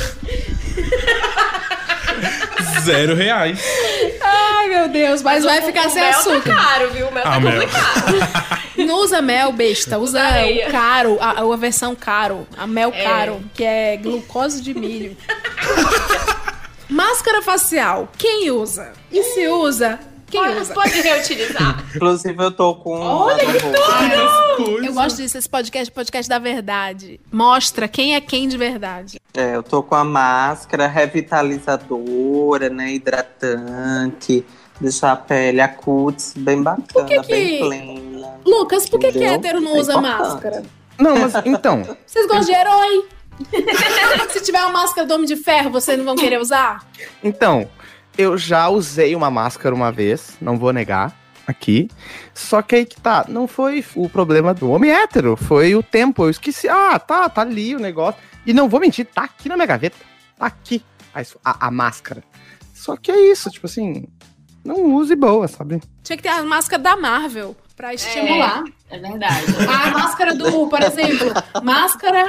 R$0. Ai, meu Deus, mas vai ficar sem mel açúcar. tá caro, viu? O mel tá mel. complicado. Não usa mel, besta. Usa Areia. o caro, a versão caro. A mel caro, que é glucose de milho. Máscara facial. Quem usa? E se usa, quem usa? Pode reutilizar. Inclusive, eu tô com Olha uma no rosto. Eu gosto disso, esse podcast da verdade. Mostra quem é quem de verdade. Eu tô com a máscara revitalizadora, né? Hidratante. Deixar a pele, a cutis bem bacana, bem plena. Lucas, por que Entendeu? hétero não É usa importante. máscara? Não, mas então, Vocês gostam de herói? Se tiver uma máscara do Homem de Ferro, vocês não vão querer usar? eu já usei uma máscara uma vez, não vou negar, aqui. Só que aí que tá, não foi o problema do homem hétero, foi o tempo. Eu esqueci, tá ali o negócio. E não vou mentir, tá aqui na minha gaveta, tá aqui a máscara. Só que é isso, tipo assim, não use boa, sabe? Tinha que ter a máscara da Marvel pra estimular. É verdade. A máscara por exemplo, máscara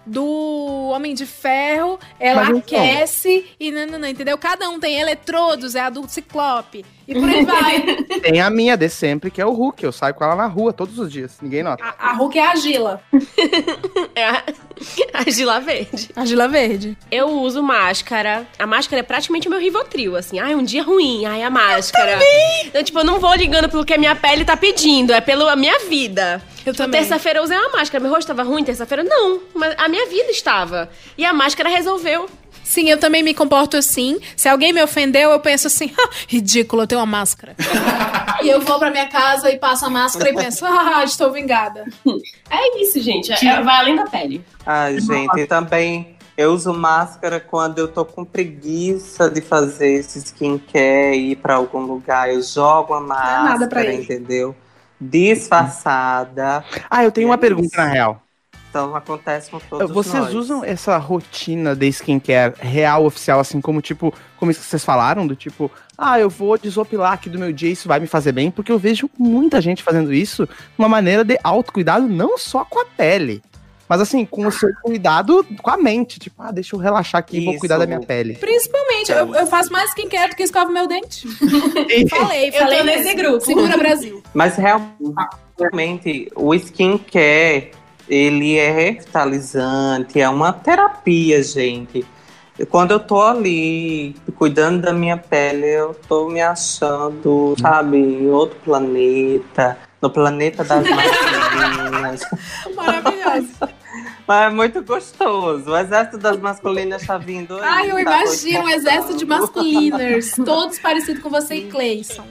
do Homem de Ferro, ela Mas então- aquece e não, entendeu? Cada um tem eletrodos, é a do Ciclope. E por aí vai. Tem a minha de sempre, que é o Hulk. Eu saio com ela na rua todos os dias. Ninguém nota. A Hulk é a Gila. É a Gila Verde. A Gila Verde. Eu uso máscara. A máscara é praticamente o meu Rivotril, assim. Ai, um dia ruim, ai, a máscara. Então, tipo, eu não vou ligando pelo que a minha pele tá pedindo, é pela minha vida. Eu Tipo, também. terça-feira eu usei uma máscara, meu rosto tava ruim, terça-feira não. Mas a minha vida estava. E a máscara resolveu. Sim, eu também me comporto assim. Se alguém me ofendeu, eu penso assim, ridículo, eu tenho uma máscara. E eu vou pra minha casa e passo a máscara e penso, estou vingada. É isso, gente. Vai além da pele. Ai, gente, também eu uso máscara quando eu tô com preguiça de fazer esse skincare e ir pra algum lugar. Eu jogo a nada pra máscara, ele. entendeu? Disfarçada. Ah, eu tenho É uma pergunta, isso. na real. Então acontece com todos Vocês nós. usam essa rotina de skincare real, oficial, assim, como tipo, como isso que vocês falaram, do tipo, eu vou desopilar aqui do meu dia, isso vai me fazer bem, porque eu vejo muita gente fazendo isso de uma maneira de autocuidado, não só com a pele, mas assim, com o seu cuidado com a mente, tipo, deixa eu relaxar aqui e vou Isso. cuidar da minha pele. Principalmente, eu faço mais skincare do que escovo meu dente. Falei Eu tô nesse mesmo. grupo. Segura Brasil. Mas realmente, o skincare, ele é revitalizante, é uma terapia, gente. Quando eu tô ali, cuidando da minha pele, eu tô me achando, sabe, em outro planeta, no planeta das masculinas. Maravilhosa. Mas é muito gostoso. O exército das masculinas tá vindo aí. Ai, eu tá imagino um exército de masculiners, todos parecidos com você e Cleison.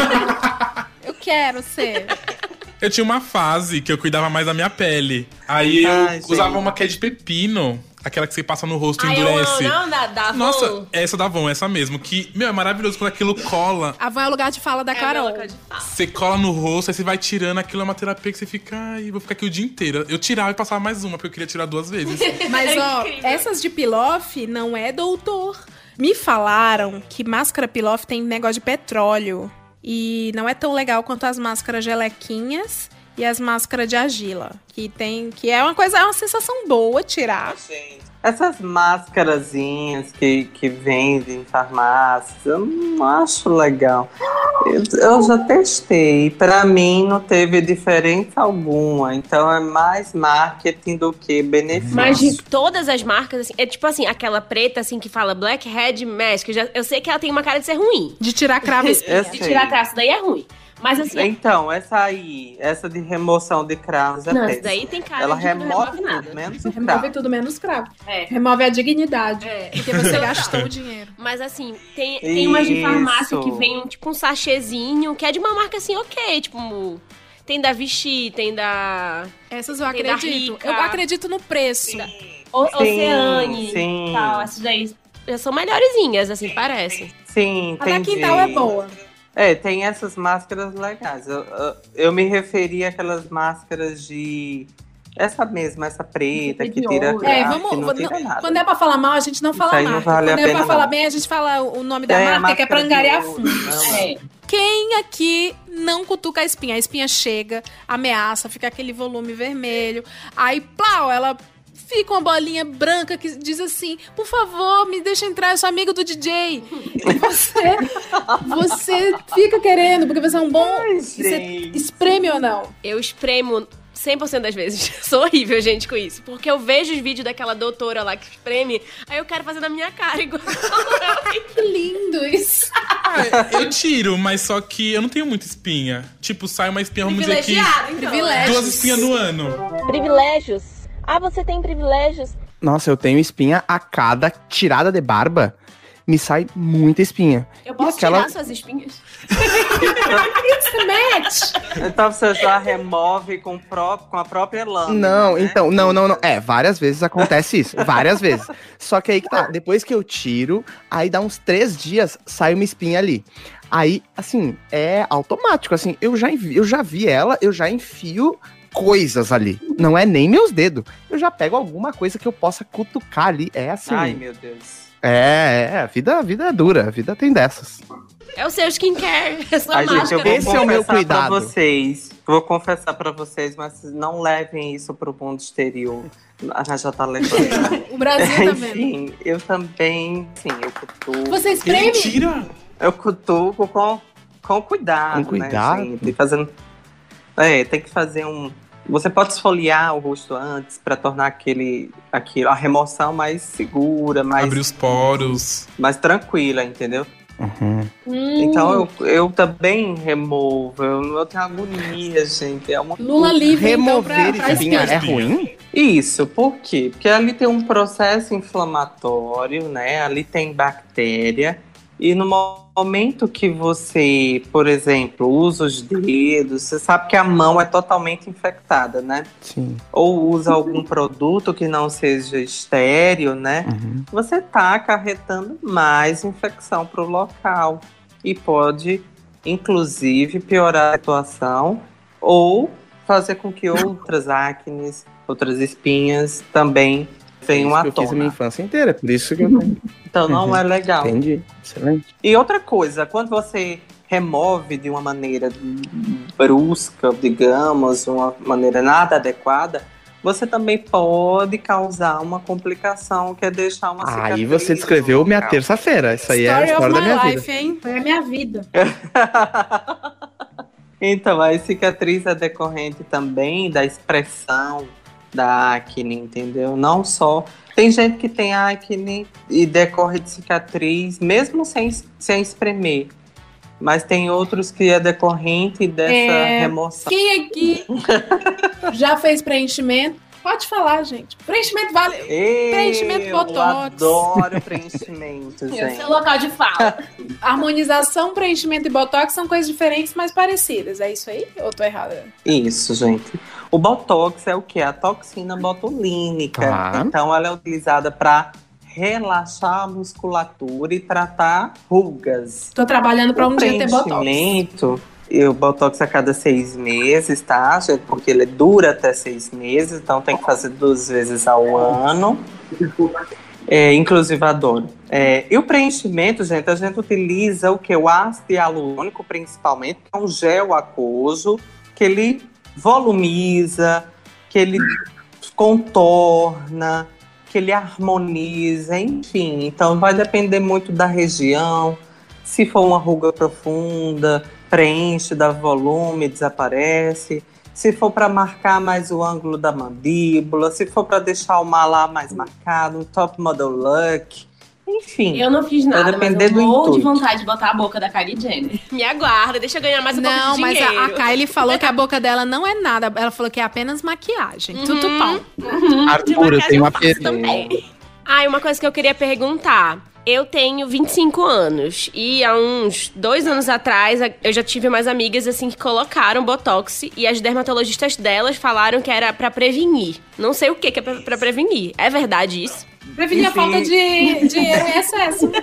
Eu quero ser. Eu tinha uma fase que eu cuidava mais da minha pele. Aí eu Ai, usava gente. uma que é de pepino. Aquela que você passa no rosto e Ai, eu endurece. amo, não, da Nossa, Avon. essa da Avon, essa mesmo. Que, é maravilhoso quando aquilo cola. A Van é o lugar de fala da Carol. meu local de fala. Você cola no rosto, aí você vai tirando. Aquilo é uma terapia que você fica, vou ficar aqui o dia inteiro. Eu tirava e passava mais uma, porque eu queria tirar 2 vezes. Mas, ó, incrível. essas de Piloff não é doutor. Me falaram que máscara Piloff tem negócio de petróleo. E não é tão legal quanto as máscaras gelequinhas e as máscaras de argila. Que é uma sensação boa tirar. Gente, essas máscarazinhas que vendem em farmácias, eu não acho legal. Eu já testei. Pra mim não teve diferença alguma. Então é mais marketing do que benefício. Mas de todas as marcas, assim, é tipo assim, aquela preta, assim, que fala Black Head Mask. Eu sei que ela tem uma cara de ser ruim. De tirar cravo e espinha. Eu De sei. tirar traço, daí é ruim. Mas assim, Então, essa de remoção de cravos é não, péssima. isso daí tem cara Ela de que não remove remove nada. tudo, menos o Remove cravo. tudo menos cravo. É. Remove a dignidade. É. Porque você gastou o dinheiro. Mas assim, tem umas de farmácia Isso. que vem tipo um sachêzinho, que é de uma marca assim, ok, tipo... Tem da Vichy, tem da Essas eu Tem da acredito. Rica. Eu acredito no preço. Oceane sim. e tal. Essas daí já são melhorzinhas, assim, parece. Sim, A da entendi. Quintal é boa. Tem essas máscaras legais. Eu me referi àquelas máscaras de... Essa preta, que tira cravo, que não tira nada. Quando é pra falar mal, a gente não fala aí não marca. vale a Quando é pra pena, falar não. bem, a gente fala o nome da a marca, que é pra máscara de angariar ouro. fundo. Não, É. Quem aqui não cutuca a espinha? A espinha chega, ameaça, fica aquele volume vermelho. Aí, plau, ela fica uma bolinha branca que diz assim: por favor, me deixa entrar, eu sou amigo do DJ. E você fica querendo, porque você é um bom. E você gente. espreme ou não? Eu espremo 100% das vezes. Sou horrível, gente, com isso. Porque eu vejo os vídeos daquela doutora lá que espreme, aí eu quero fazer na minha cara igual. Que lindo isso. Eu tiro, mas só que eu não tenho muita espinha. Tipo, sai uma espinha, vamos dizer que Privilegiado, então. Privilégio. 2 espinhas no ano. Privilégios. Você tem privilégios. Nossa, eu tenho espinha a cada tirada de barba. Me sai muita espinha. Eu posso tirar suas espinhas? Match. Então você já remove com a própria lâmina. Não, né? então, não. Várias vezes acontece isso. Várias vezes. Só que aí que tá. Depois que eu tiro, aí dá uns 3 dias, sai uma espinha ali. Aí, assim, é automático. Assim, eu já vi ela, eu já enfio coisas ali. Não é nem meus dedos. Eu já pego alguma coisa que eu possa cutucar ali. É assim. Ai, meu Deus. A vida é dura. A vida tem dessas. É o seu skincare, é a sua Ai, gente, eu máscara. vou Esse é o meu confessar pra cuidado. vocês Vou confessar pra vocês, mas não levem isso pro mundo exterior. Já tá levando. O Brasil tá vendo. Enfim, eu também, sim, eu cutuco. Você espreme? Mentira! Eu cutuco com cuidado, Com cuidado? né, gente? Tem que fazer um... Você pode esfoliar o rosto antes pra tornar a remoção mais segura, Abrir os poros. mais tranquila, entendeu? Então eu também removo, eu tenho agonia, gente. É uma... Lula livre, Remover então, pra espinha espinha. é ruim? Isso, por quê? Porque ali tem um processo inflamatório, né? Ali tem bactéria. E no momento que você, por exemplo, usa os dedos, você sabe que a mão é totalmente infectada, né? Sim. Ou usa algum produto que não seja estéril, né? Você está acarretando mais infecção para o local. E pode, inclusive, piorar a situação ou fazer com que outras acnes, outras espinhas também venham à Eu fiz a minha tona. infância inteira, por isso que eu tenho. Então não é legal. Entendi. Excelente. E outra coisa, quando você remove de uma maneira brusca, digamos, uma maneira nada adequada, você também pode causar uma complicação, que é deixar uma cicatriz. Aí você descreveu minha no local. terça-feira. Isso aí é a Story of história da my minha life, vida. hein? Foi a minha vida. Então, a cicatriz é decorrente também da expressão da acne, entendeu? Não só... Tem gente que tem acne e decorre de cicatriz, mesmo sem espremer. Mas tem outros que é decorrente dessa remoção. Quem aqui já fez preenchimento? Pode falar, gente. Preenchimento vale. Preenchimento Botox. Eu adoro preenchimento, gente. Seu local de fala. Harmonização, preenchimento e Botox são coisas diferentes, mas parecidas. É isso aí? Ou tô errada? Isso, gente. O Botox é o quê? A toxina botulínica. Tá. Então, ela é utilizada para relaxar a musculatura e tratar rugas. Tô trabalhando pra um dia ter Botox. Preenchimento, o Botox a cada 6 meses, tá, gente? Porque ele dura até 6 meses, então tem que fazer 2 vezes ao ano. Inclusive, adoro. E o preenchimento, gente, a gente utiliza o que? O ácido hialurônico, principalmente, que é um gel aquoso, que ele volumiza, que ele contorna, que ele harmoniza, enfim. Então vai depender muito da região. Se for uma ruga profunda, preenche, dá volume, desaparece. Se for para marcar mais o ângulo da mandíbula, se for para deixar o malar mais marcado, um top model look, enfim. Eu não fiz nada, vai depender mas eu do morro de intuito. vontade de botar a boca da Kylie Jenner. Me aguarda, deixa eu ganhar mais um pouco Não, de mas dinheiro. a Kylie falou que a boca dela não é nada. Ela falou que é apenas maquiagem. Tudo pão. Arthur, eu tenho uma pergunta. também. Ah, e uma coisa que eu queria perguntar. Eu tenho 25 anos e há uns 2 anos atrás eu já tive umas amigas assim que colocaram Botox e as dermatologistas delas falaram que era pra prevenir. Não sei o que é pra prevenir. É verdade isso? Prevenir a falta de dinheiro em excesso.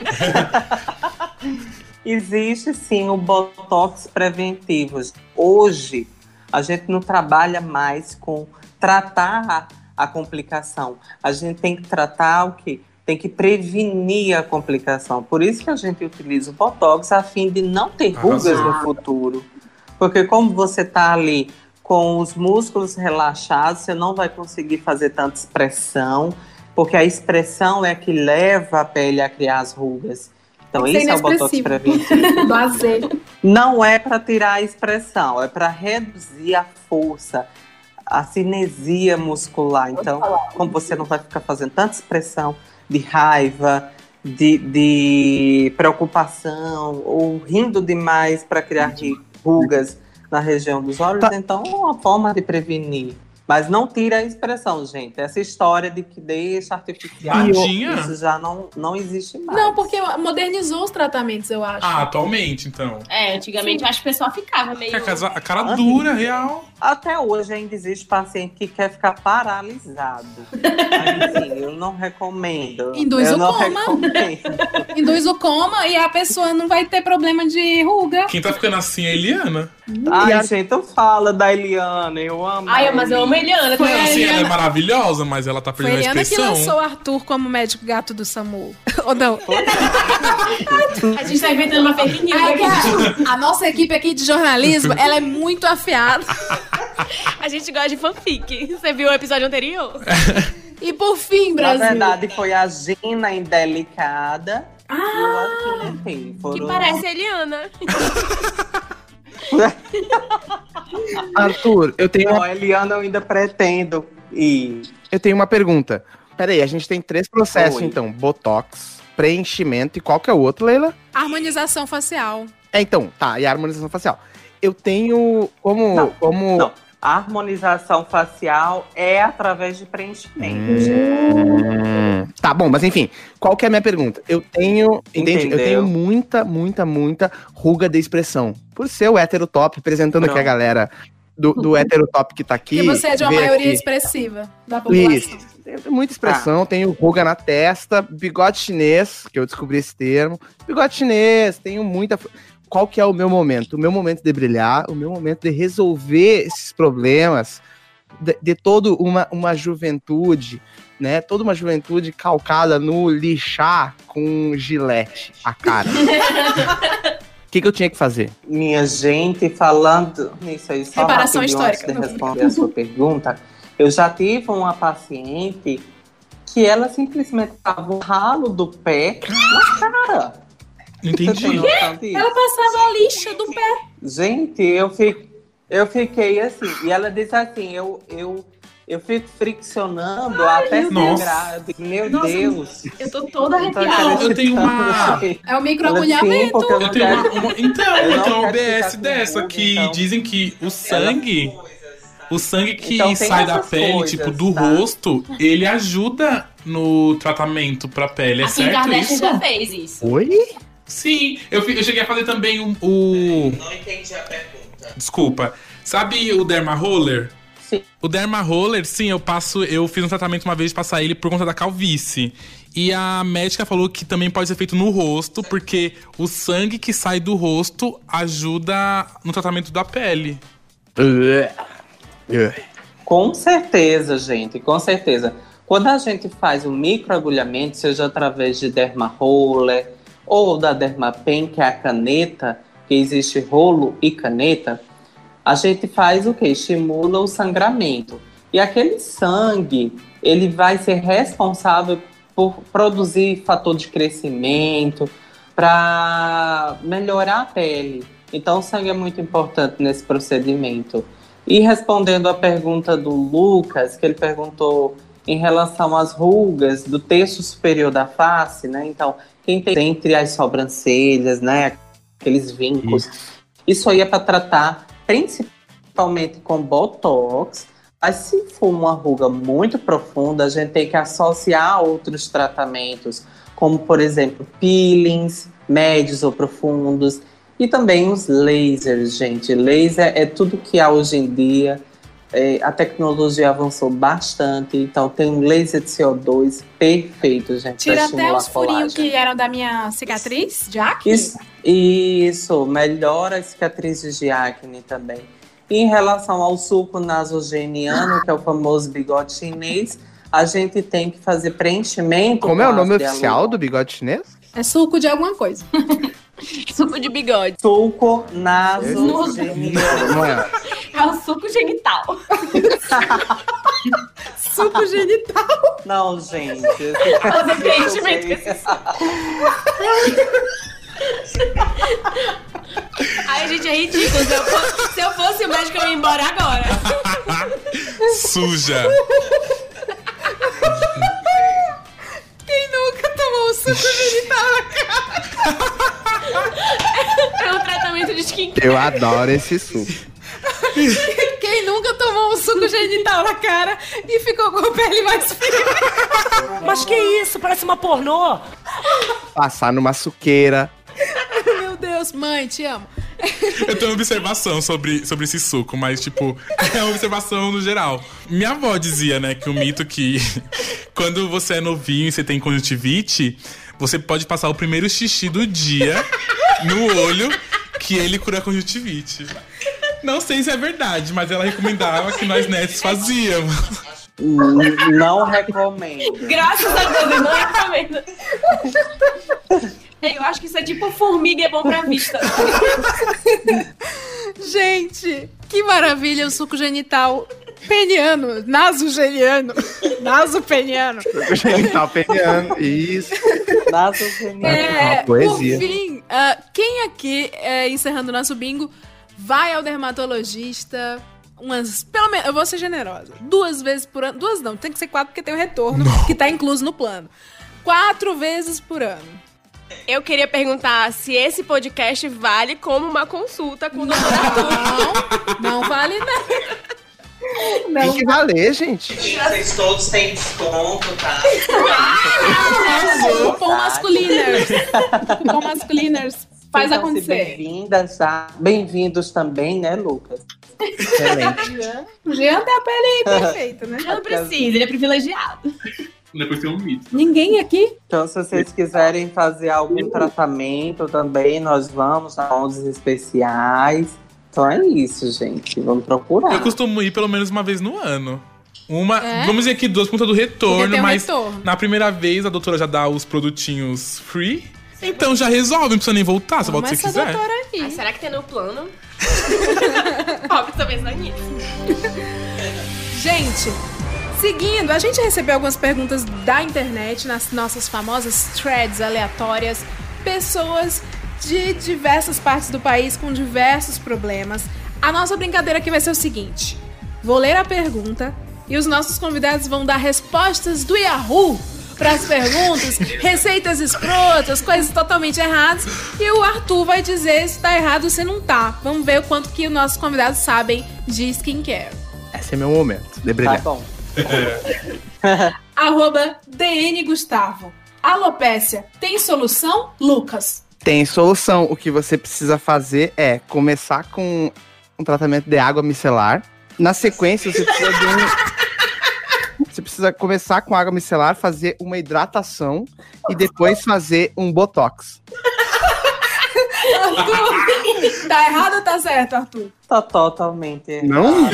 Existe sim o Botox preventivo. Hoje, a gente não trabalha mais com tratar a complicação. A gente tem que tratar o quê? Tem que prevenir a complicação. Por isso que a gente utiliza o Botox, a fim de não ter rugas no futuro. Porque como você está ali com os músculos relaxados, você não vai conseguir fazer tanta expressão, porque a expressão é que leva a pele a criar as rugas. Então isso é o Botox preventivo. Blazer. Não é para tirar a expressão, é para reduzir a força, a cinesia muscular. Então, como você não vai ficar fazendo tanta expressão de raiva, de preocupação, ou rindo demais para criar rugas na região dos olhos, então é uma forma de prevenir. Mas não tira a expressão, gente. Essa história de que deixa artificial, isso já não existe mais. Não, porque modernizou os tratamentos, eu acho. Ah, atualmente, então. Antigamente eu acho que o pessoal ficava meio... A cara dura, real. Até hoje ainda existe paciente que quer ficar paralisado. Mas, assim, eu não recomendo. Induz o coma. Induz o coma e a pessoa não vai ter problema de ruga. Quem tá ficando assim é a Eliana. Ai, gente, eu falo da Eliana, eu amo. Mas eu amo foi Eliana. Foi também. a Sim, ela é Eliana. maravilhosa, mas ela tá Foi perdendo a Eliana que expressão. lançou o Arthur como médico gato do SAMU. Ou não? A gente tá inventando uma fake news. Ai, a nossa equipe aqui de jornalismo, ela é muito afiada. A gente gosta de fanfic. Você viu o episódio anterior? E por fim, Na Brasil. verdade, foi a Gina Indelicada e o Alfinete. Que Foram... parece a Eliana. Arthur, eu tenho Não, Eliana eu ainda pretendo ir. uma pergunta. Peraí, a gente tem 3 processos, Oi. então. Botox, preenchimento e qual que é o outro, Leila? Harmonização facial. Então, tá, e a harmonização facial. Eu tenho como... Não, a harmonização facial é através de preenchimento, gente. Tá bom, mas enfim, qual que é a minha pergunta? Eu tenho, entende? Eu Entendeu? tenho muita ruga de expressão. Por ser o heterotop, representando aqui a Pronto. galera do heterotop que tá aqui. Porque você é de uma vê maioria aqui. expressiva da população. Isso. Tenho muita expressão, tenho ruga na testa, bigode chinês, que eu descobri esse termo. Bigode chinês, tenho muita... Qual que é o meu momento? O meu momento de brilhar, o meu momento de resolver esses problemas, de toda uma juventude, né? Toda uma juventude calcada no lixar com gilete a cara. O que eu tinha que fazer? Minha gente, falando nisso aí, só Reparação rapidinho antes histórica. de responder a sua pergunta, eu já tive uma paciente que ela simplesmente tava o ralo do pé na cara. Você tem Entendi. noção disso? Ela passava a lixa do pé. Gente, eu fiquei assim, e ela disse assim, eu fico friccionando até Deus. sangrar. Eu digo, meu Nossa, Deus. Eu tô toda Então, arrepiada. Eu tenho uma- É o Sim, microagulhamento. porque eu Eu não tenho quero... uma Eu não então, quero OBS ficar com dessa, ruga, que então. dizem que o sangue que Então, tem sai da essas pele, coisas, tipo, do tá? rosto, ele ajuda no tratamento pra pele, é A Kim certo Kardashian isso? já fez isso. Oi? Sim, eu cheguei a fazer também o... Não entendi a pergunta. Desculpa. Sabe o Derma Roller? Sim. O Derma Roller, sim, eu fiz um tratamento uma vez de passar ele por conta da calvície. E a médica falou que também pode ser feito no rosto, porque o sangue que sai do rosto ajuda no tratamento da pele. Com certeza, gente, com certeza. Quando a gente faz um microagulhamento, seja através de derma roller ou da Dermapen, que é a caneta, que existe rolo e caneta, a gente faz o quê? Estimula o sangramento. E aquele sangue, ele vai ser responsável por produzir fator de crescimento, para melhorar a pele. Então, o sangue é muito importante nesse procedimento. E respondendo à pergunta do Lucas, que ele perguntou em relação às rugas do terço superior da face, né? Então, quem tem entre as sobrancelhas, né? Aqueles vincos. Isso aí é para tratar principalmente com botox. Mas se for uma ruga muito profunda, a gente tem que associar a outros tratamentos, como, por exemplo, peelings médios ou profundos. E também os lasers, gente. Laser é tudo que há hoje em dia. A tecnologia avançou bastante. Então tem um laser de CO2 perfeito, gente. Tira pra até estimular os a furinhos colagem. que eram da minha cicatriz, de acne. Isso, melhora as cicatrizes de acne também. E em relação ao suco nasogeniano, que é o famoso bigode chinês, a gente tem que fazer preenchimento. Como é o com nome ácido oficial hialurônico. do bigode chinês? É suco de alguma coisa. Suco de bigode. Suco nasogeniano. Não é? É o suco genital. Suco genital. Não, gente. Fazer preenchimento com esse Ai, gente, é ridículo. Se eu fosse o médico, eu ia embora agora. Suja. Quem nunca tomou um suco genital na cara? É um tratamento de skincare. Eu adoro esse suco. Quem nunca tomou um suco genital na cara e ficou com a pele mais fina? Mas que isso? Parece uma pornô. Passar numa suqueira. Meu Deus, mãe, te amo. Eu tenho uma observação sobre esse suco, mas, tipo, é uma observação no geral. Minha avó dizia, né, que o mito que quando você é novinho e você tem conjuntivite, você pode passar o primeiro xixi do dia no olho, que ele cura a conjuntivite. Não sei se é verdade, mas ela recomendava que nós netos fazíamos. Não recomendo. Graças a Deus, eu não recomendo. Eu acho que isso é tipo formiga e é bom pra vista. Gente, que maravilha o suco genital peniano, nasogeniano, nasopeniano. Genital peniano, isso. Nasogeniano. Poesia. Por fim, quem aqui, encerrando o nosso bingo, vai ao dermatologista pelo menos, eu vou ser generosa, 2 vezes por ano, 2 não, tem que ser 4 porque tem o retorno, que tá incluso no plano. 4 vezes por ano. Eu queria perguntar se esse podcast vale como uma consulta com o doutor Arthur. Não vale nada. Tem que valer, gente. Vocês todos têm desconto, tá? Pão masculiners. Pão masculiners. Faz acontecer. Bem-vindas, bem-vindos também, né, Lucas? Excelente. O Jean tem a pele perfeita, né? Não precisa, ele é privilegiado. Depois tem um mito. Ninguém aqui? Então, se vocês quiserem fazer algum tratamento também, nós vamos a ondas especiais. Então é isso, gente. Vamos procurar. Eu costumo ir pelo menos uma vez no ano. Vamos dizer aqui 2 por conta do retorno, mas na primeira vez a doutora já dá os produtinhos free. Então já resolve, não precisa nem voltar, só volta se você quiser. Ah, será que tem no plano? Óbvio que também está nisso. Gente, seguindo, a gente recebeu algumas perguntas da internet, nas nossas famosas threads aleatórias. Pessoas de diversas partes do país com diversos problemas. A nossa brincadeira aqui vai ser o seguinte: vou ler a pergunta e os nossos convidados vão dar respostas do Yahoo para as perguntas, receitas escrotas, coisas totalmente erradas, e o Arthur vai dizer se tá errado ou se não tá. Vamos ver o quanto que os nossos convidados sabem de skincare. Esse é meu momento de brilhar. Tá bom. @DNGustavo. Alopécia, tem solução, Lucas? Tem solução. O que você precisa fazer é começar com um tratamento de água micelar. Na sequência, você precisa Você precisa começar com água micelar, fazer uma hidratação e depois fazer um botox. Arthur, tá errado ou tá certo, Arthur? Tá totalmente errado. Não?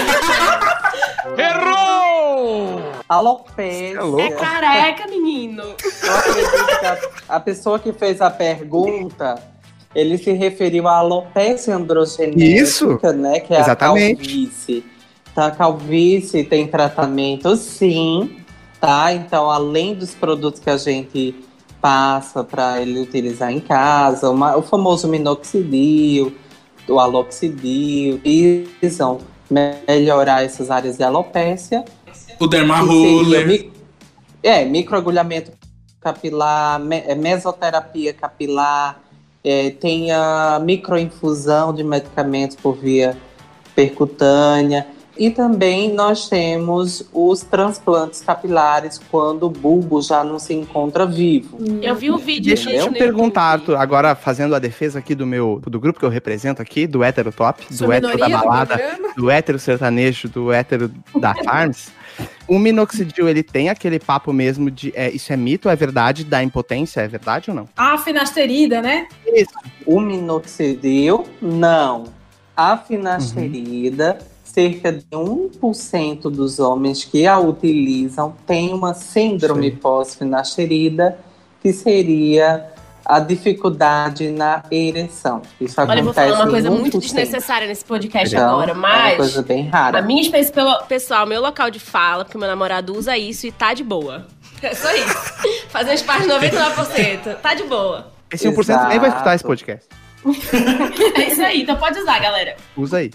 Errou! Alopecia. É careca, menino. Eu acredito que a pessoa que fez a pergunta, ele se referiu à alopecia androgenética, né? Que é exatamente. A calvície. Tá, a calvície tem tratamento, sim, tá? Então, além dos produtos que a gente passa para ele utilizar em casa, o famoso minoxidil, o aloxidil, visam melhorar essas áreas de alopecia. O dermaroller. Microagulhamento capilar, mesoterapia capilar, tem a microinfusão de medicamentos por via percutânea. E também nós temos os transplantes capilares quando o bulbo já não se encontra vivo. Eu vi o vídeo. Deixa eu perguntar, Arthur, agora fazendo a defesa aqui do grupo que eu represento aqui, do hétero top, do hétero da balada, do hétero sertanejo, do hétero da Farms. O minoxidil, ele tem aquele papo mesmo de isso é mito, é verdade, da impotência, é verdade ou não? A finasterida, né? Isso. O minoxidil, não. A finasterida, cerca de 1% dos homens que a utilizam tem uma síndrome pós-finasterida, que seria a dificuldade na ereção. Isso Olha, eu vou falar uma coisa 1%. muito desnecessária nesse podcast Então, agora, é uma mas coisa bem rara. A minha experiência pessoal, meu local de fala, porque meu namorado usa isso e tá de boa. É só isso. Fazendo as partes 99%. Tá de boa. Esse 1% nem vai escutar esse podcast. É isso aí, então pode usar, galera. Usa aí.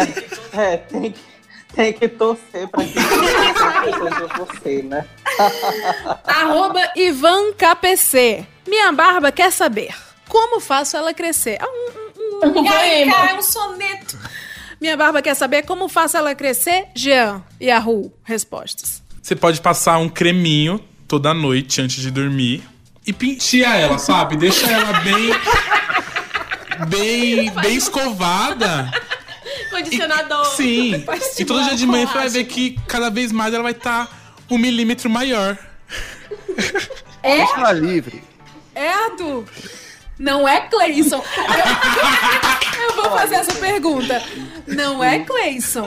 Tem que torcer pra que seja você, né? @IvanKPC. Minha barba quer saber como faço ela crescer. É um soneto. Minha barba quer saber como faço ela crescer. Jean, Yahoo, respostas. Você pode passar um creminho toda noite antes de dormir e pentear ela, sabe? Deixa ela bem escovada. Condicionador. Sim. E todo dia de manhã você vai ver que cada vez mais ela vai estar 1 milímetro maior. Deixa ela livre. Arthur. Não é Cleison. Eu vou fazer essa pergunta. Não é, Cleison?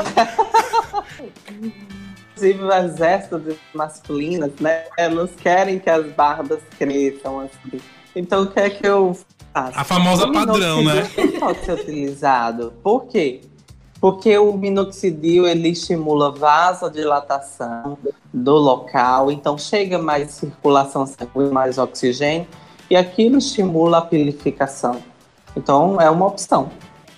Inclusive, o exército de masculinas, né? Elas querem que as barbas cresçam assim. Então, o que é que eu faço? A famosa padrão, né? Não pode ser utilizado. Por quê? Porque o minoxidil, ele estimula vasodilatação do local, então chega mais circulação sanguínea, mais oxigênio, e aquilo estimula a pilificação. Então, é uma opção.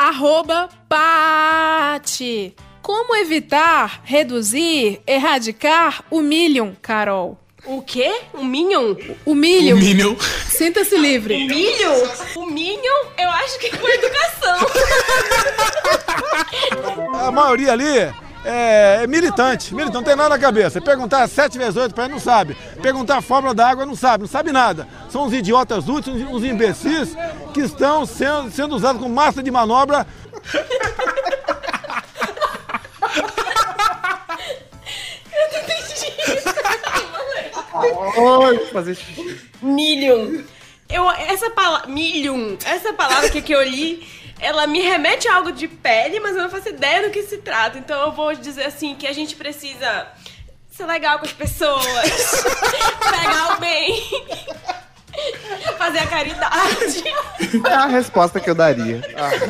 @Pati. Como evitar, reduzir, erradicar o Milium, Carol? O quê? O Minion? O Milium. O Minion. Sinta-se livre. O Minion? O Minion, eu acho que é com educação. A maioria ali é militante. Não tem nada na cabeça. Perguntar 7 vezes 8 pra ele não sabe. Perguntar a fórmula da água não sabe nada. São uns idiotas úteis, uns imbecis que estão sendo usados como massa de manobra. Eu não entendi. Fazer xixi. Milium. Essa palavra que eu li, ela me remete a algo de pele, mas eu não faço ideia do que se trata. Então eu vou dizer assim, que a gente precisa ser legal com as pessoas, pregar o bem, fazer a caridade. É a resposta que eu daria.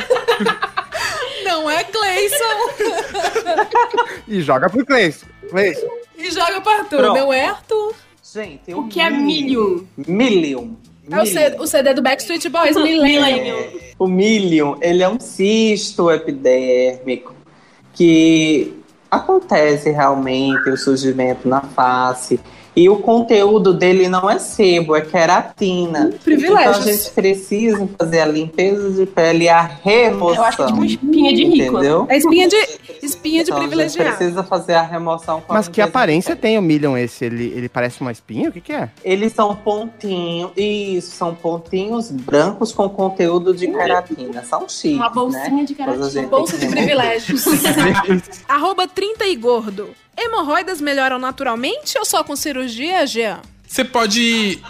Não é, Cleison? E joga pro Cleison. E joga pro Arthur. Pronto. Não é, Arthur? Gente, O que é Milium? Milium. É o CD do Backstreet Boys, Millennium. O Milium, ele é um cisto epidérmico que acontece realmente o surgimento na face. E o conteúdo dele não é sebo, é queratina. Privilégios. Então a gente precisa fazer a limpeza de pele e a remoção. Eu acho que é tipo uma espinha de rico. Entendeu? É espinha de Então a gente privilegiado. precisa fazer a remoção com a Mas que limpeza. aparência tem o Milium esse? Ele parece uma espinha? O que é? Eles são pontinhos, isso, são pontinhos brancos com conteúdo de queratina. São chiques, Uma bolsinha né? de queratina. Mas a gente Bolsa tem de que remover. privilégios. @30 e gordo. Hemorroidas melhoram naturalmente ou só com cirurgia, Jean? Você pode...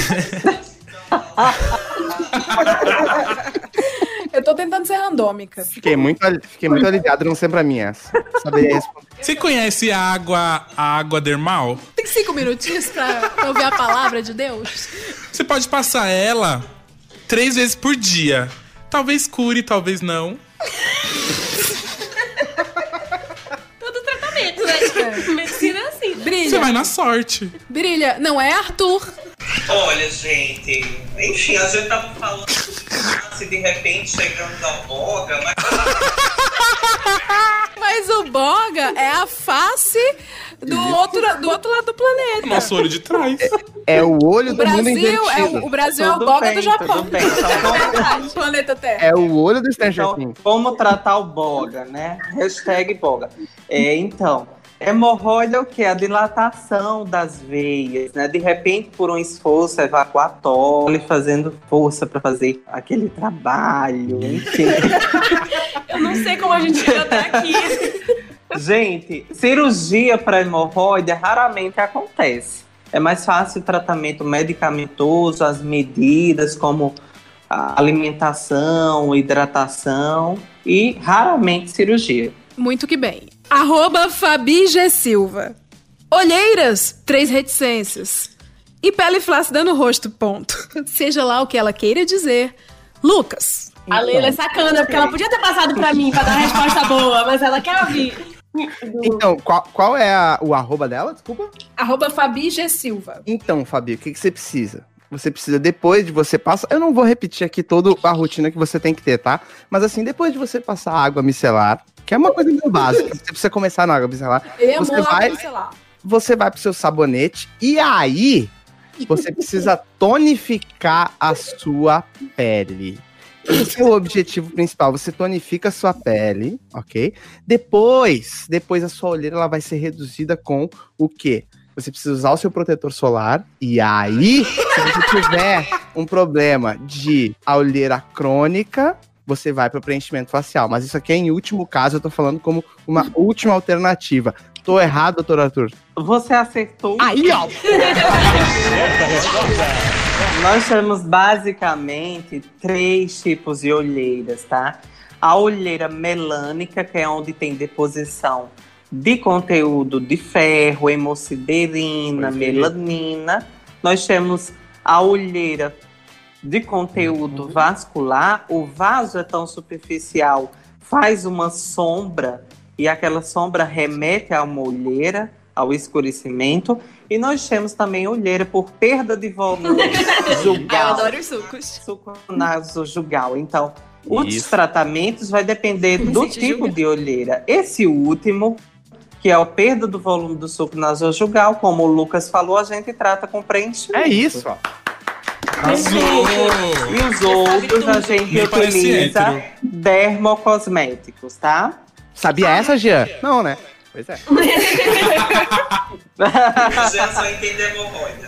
Eu tô tentando ser randômica. Fiquei muito aliviado, não ser pra mim essa. Saberia responder. Você conhece a água dermal? Tem 5 minutinhos pra ouvir a palavra de Deus? Você pode passar ela 3 vezes por dia. Talvez cure, talvez não. Todo tratamento, né? Medicina é assim. Brilha. Você vai na sorte. Brilha. Não é, Arthur? Olha, gente, enfim, a gente tava falando se de repente chegamos ao boga, mas... Mas o boga é a face do outro lado do planeta. Nosso olho de trás. É o olho O do mundo Brasil invertido. o Brasil é o Tudo boga bem, do Japão. tudo bem. Então, Verdade, planeta Terra. É o olho do Stranger Então, Things. como tratar o boga, né? Hashtag boga. Então, hemorroida é o quê? A dilatação das veias, né? De repente, por um esforço evacuatório, fazendo força para fazer aquele trabalho, enfim. Eu não sei como a gente chegou até aqui. Gente, cirurgia para hemorroida raramente acontece. É mais fácil o tratamento medicamentoso, as medidas como a alimentação, hidratação e raramente cirurgia. Muito que bem. @Fabi G. Silva. Olheiras, 3 reticências. E pele flácida no rosto, ponto. Seja lá o que ela queira dizer. Lucas. A Leila é sacana, porque ela podia ter passado pra mim pra dar a resposta boa, mas ela quer ouvir. Então, qual é o arroba dela? Desculpa. @Fabi G. Silva. Então, Fabi, o que você precisa? Você precisa, depois de você passar... Eu não vou repetir aqui toda a rotina que você tem que ter, tá? Mas assim, depois de você passar água micelar, que é uma coisa meio básica, você precisa começar na água micelar, você vai pro seu sabonete e aí você precisa tonificar a sua pele. Esse é o objetivo principal, você tonifica a sua pele, ok? Depois a sua olheira ela vai ser reduzida com o quê? Você precisa usar o seu protetor solar e aí, se você tiver um problema de olheira crônica, você vai para o preenchimento facial. Mas isso aqui é em último caso, eu tô falando como uma última alternativa. Tô errado, doutor Arthur? Você acertou. Aí, ó! Nós temos basicamente 3 tipos de olheiras, tá? A olheira melânica, que é onde tem deposição de conteúdo de ferro, hemosiderina, melanina. Nós temos a olheira de conteúdo vascular. O vaso é tão superficial, faz uma sombra, e aquela sombra remete a uma olheira, ao escurecimento. E nós temos também olheira por perda de volume jugal. Eu adoro os sucos. Suco nasojugal. Então, os tratamentos vai depender do tipo de olheira. Esse último, que é a perda do volume do suco nasojugal, como o Lucas falou, a gente trata com preenchimento. É isso, ó. E os outros a gente utiliza dermocosméticos, tá? Sabia essa, Jean? Não, né? Pois é. Já só entende hemorroida.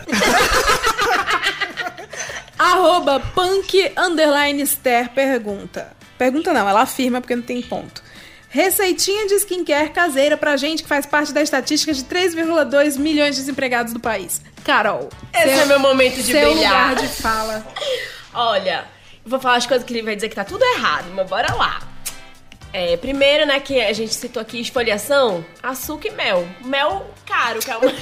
@punk_ster pergunta. Pergunta não, ela afirma porque não tem ponto. Receitinha de skincare caseira pra gente que faz parte da estatística de 3,2 milhões de desempregados do país. Carol. Esse é meu momento de seu brilhar. lugar de fala. Olha, vou falar as coisas que ele vai dizer que tá tudo errado, mas bora lá. Primeiro, né, que a gente citou aqui esfoliação, açúcar e mel. Mel caro, que é o mais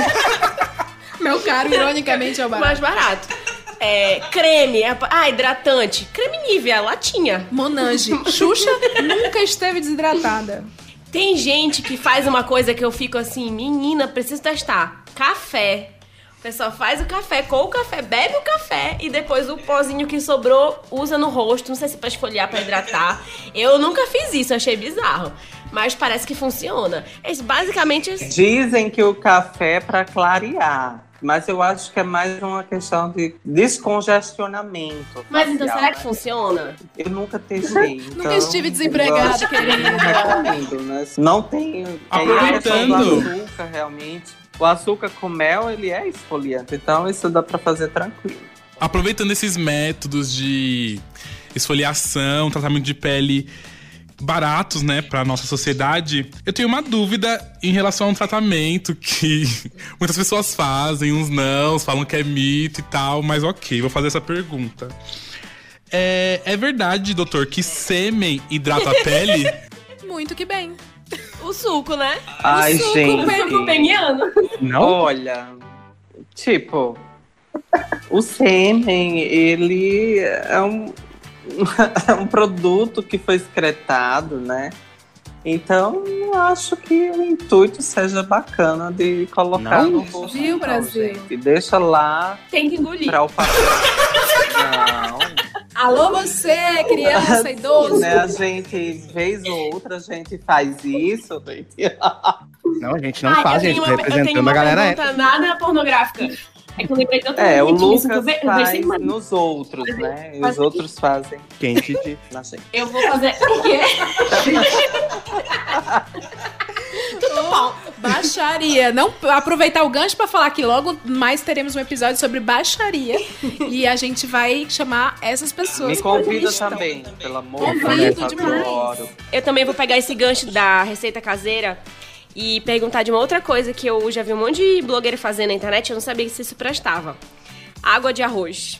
Mel caro, ironicamente, é o barato. mais barato. Creme, hidratante. Creme Nivea, latinha. Monange. Xuxa nunca esteve desidratada. Tem gente que faz uma coisa que eu fico assim, menina, preciso testar. Café. O pessoal faz o café, coa o café, bebe o café e depois o pozinho que sobrou usa no rosto. Não sei se pra esfoliar, pra hidratar. Eu nunca fiz isso, achei bizarro. Mas parece que funciona. Basicamente... Dizem que o café é pra clarear. Mas eu acho que é mais uma questão de descongestionamento. Mas então, será que funciona? Eu nunca testei. Então, Nunca estive desempregada, querida. Não recomendo, né? Não tem Aproveitando. do açúcar, realmente. O açúcar com mel, ele é esfoliante. Então, isso dá pra fazer tranquilo. Aproveitando esses métodos de esfoliação, tratamento de pele baratos, né, pra nossa sociedade, eu tenho uma dúvida em relação a um tratamento que muitas pessoas fazem, uns não, falam que é mito e tal, mas ok, vou fazer essa pergunta. É verdade, doutor, que sêmen hidrata a pele? Muito que bem. O suco, né? Ai, o suco, gente. O suco peniano. Não? Olha, tipo, o sêmen, ele é um produto que foi excretado, né? Então, eu acho que o intuito seja bacana de colocar no rosto. Viu, Brasil? Gente. Deixa lá Tem que engolir. pra o papel. Não. Alô, você, criança, idoso. Né, a gente, vez ou outra, a gente faz isso. Não, a gente não faz, gente. eu tenho Representando uma a galera pergunta nada pornográfica. É que eu lembrei de outra o coisa Lucas que eu faz vejo sempre- nos outros, né? E os outros fazem Quem te disse? na gente. Eu vou fazer... O quê? Tudo bom. Baixaria. Não, aproveitar o gancho pra falar que logo mais teremos um episódio sobre baixaria. E a gente vai chamar essas pessoas. Me convida que estão. também, pelo amor de Convido Deus. demais. Adoro. Eu também vou pegar esse gancho da receita caseira e perguntar de uma outra coisa que eu já vi um monte de blogueira fazer na internet, eu não sabia se isso prestava. Água de arroz.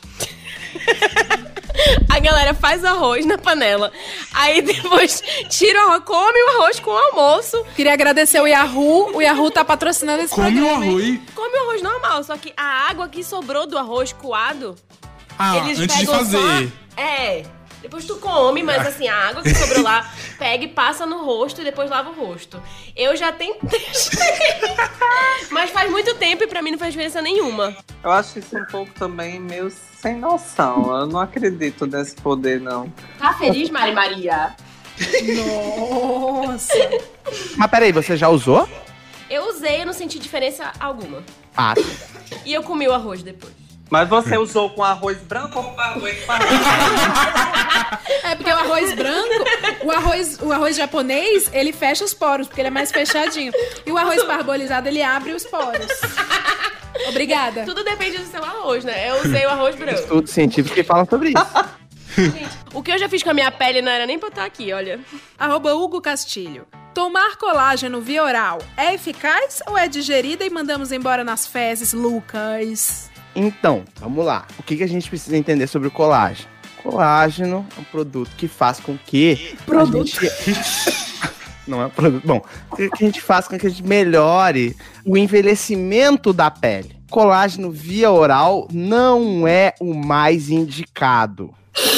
A galera faz arroz na panela, aí depois tira o arroz, come o arroz com o almoço. Queria agradecer o Yahoo. O Yahoo tá patrocinando esse Come o programa. hein? arroz. Come o arroz normal, só que a água que sobrou do arroz coado, eles Antes de pegam fazer. só... Depois tu come, mas assim, a água que sobrou lá, pega e passa no rosto e depois lava o rosto. Eu já tentei, mas faz muito tempo e pra mim não faz diferença nenhuma. Eu acho isso um pouco também meio sem noção. Eu não acredito nesse poder, não. Tá feliz, Mari Maria? Nossa. Mas peraí, você já usou? Eu usei e não senti diferença alguma. Ah, E eu comi o arroz depois. Mas você usou com arroz branco ou com arroz pardo? É porque o arroz branco, o arroz japonês, ele fecha os poros, porque ele é mais fechadinho. E o arroz parbolizado, ele abre os poros. Obrigada. Tudo depende do seu arroz, né? Eu usei o arroz branco. estudos científicos que falam sobre isso. O que eu já fiz com a minha pele não era nem pra estar aqui, olha. @Hugo Castilho. Tomar colágeno via oral é eficaz ou é digerida e mandamos embora nas fezes, Lucas? Então, vamos lá. O que a gente precisa entender sobre o colágeno? Colágeno é um produto que faz com que não é um produto. Bom, que a gente faz com que a gente melhore o envelhecimento da pele. Colágeno via oral não é o mais indicado.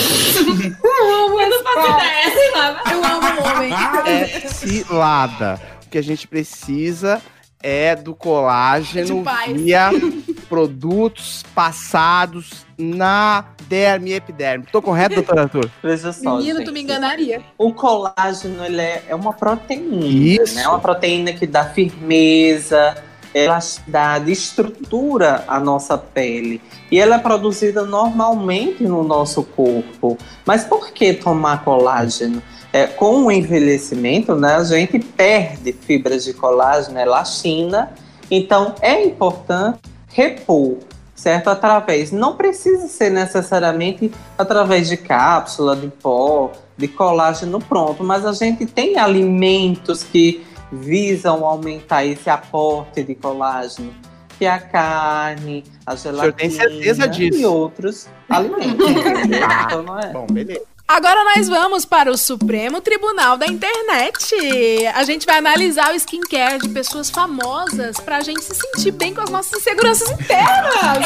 Eu não faço ideia, sei lá. Eu amo o homem. É cilada. O que a gente precisa é do colágeno via produtos passados na derme e epiderme. Tô correto, doutor Arthur? Veja só, Menino, gente. tu me enganaria. O colágeno, ele é uma proteína, Isso. né? É uma proteína que dá firmeza, elasticidade, estrutura à nossa pele. E ela é produzida normalmente no nosso corpo. Mas por que tomar colágeno? Com o envelhecimento, né, a gente perde fibras de colágeno, elastina. Então, é importante repor, certo? Não precisa ser necessariamente através de cápsula, de pó, de colágeno pronto, mas a gente tem alimentos que visam aumentar esse aporte de colágeno, que é a carne, a gelatina, o senhor tem certeza disso? E outros alimentos. Então, não é? Bom, beleza. Agora nós vamos para o Supremo Tribunal da Internet. A gente vai analisar o skincare de pessoas famosas pra gente se sentir bem com as nossas inseguranças internas.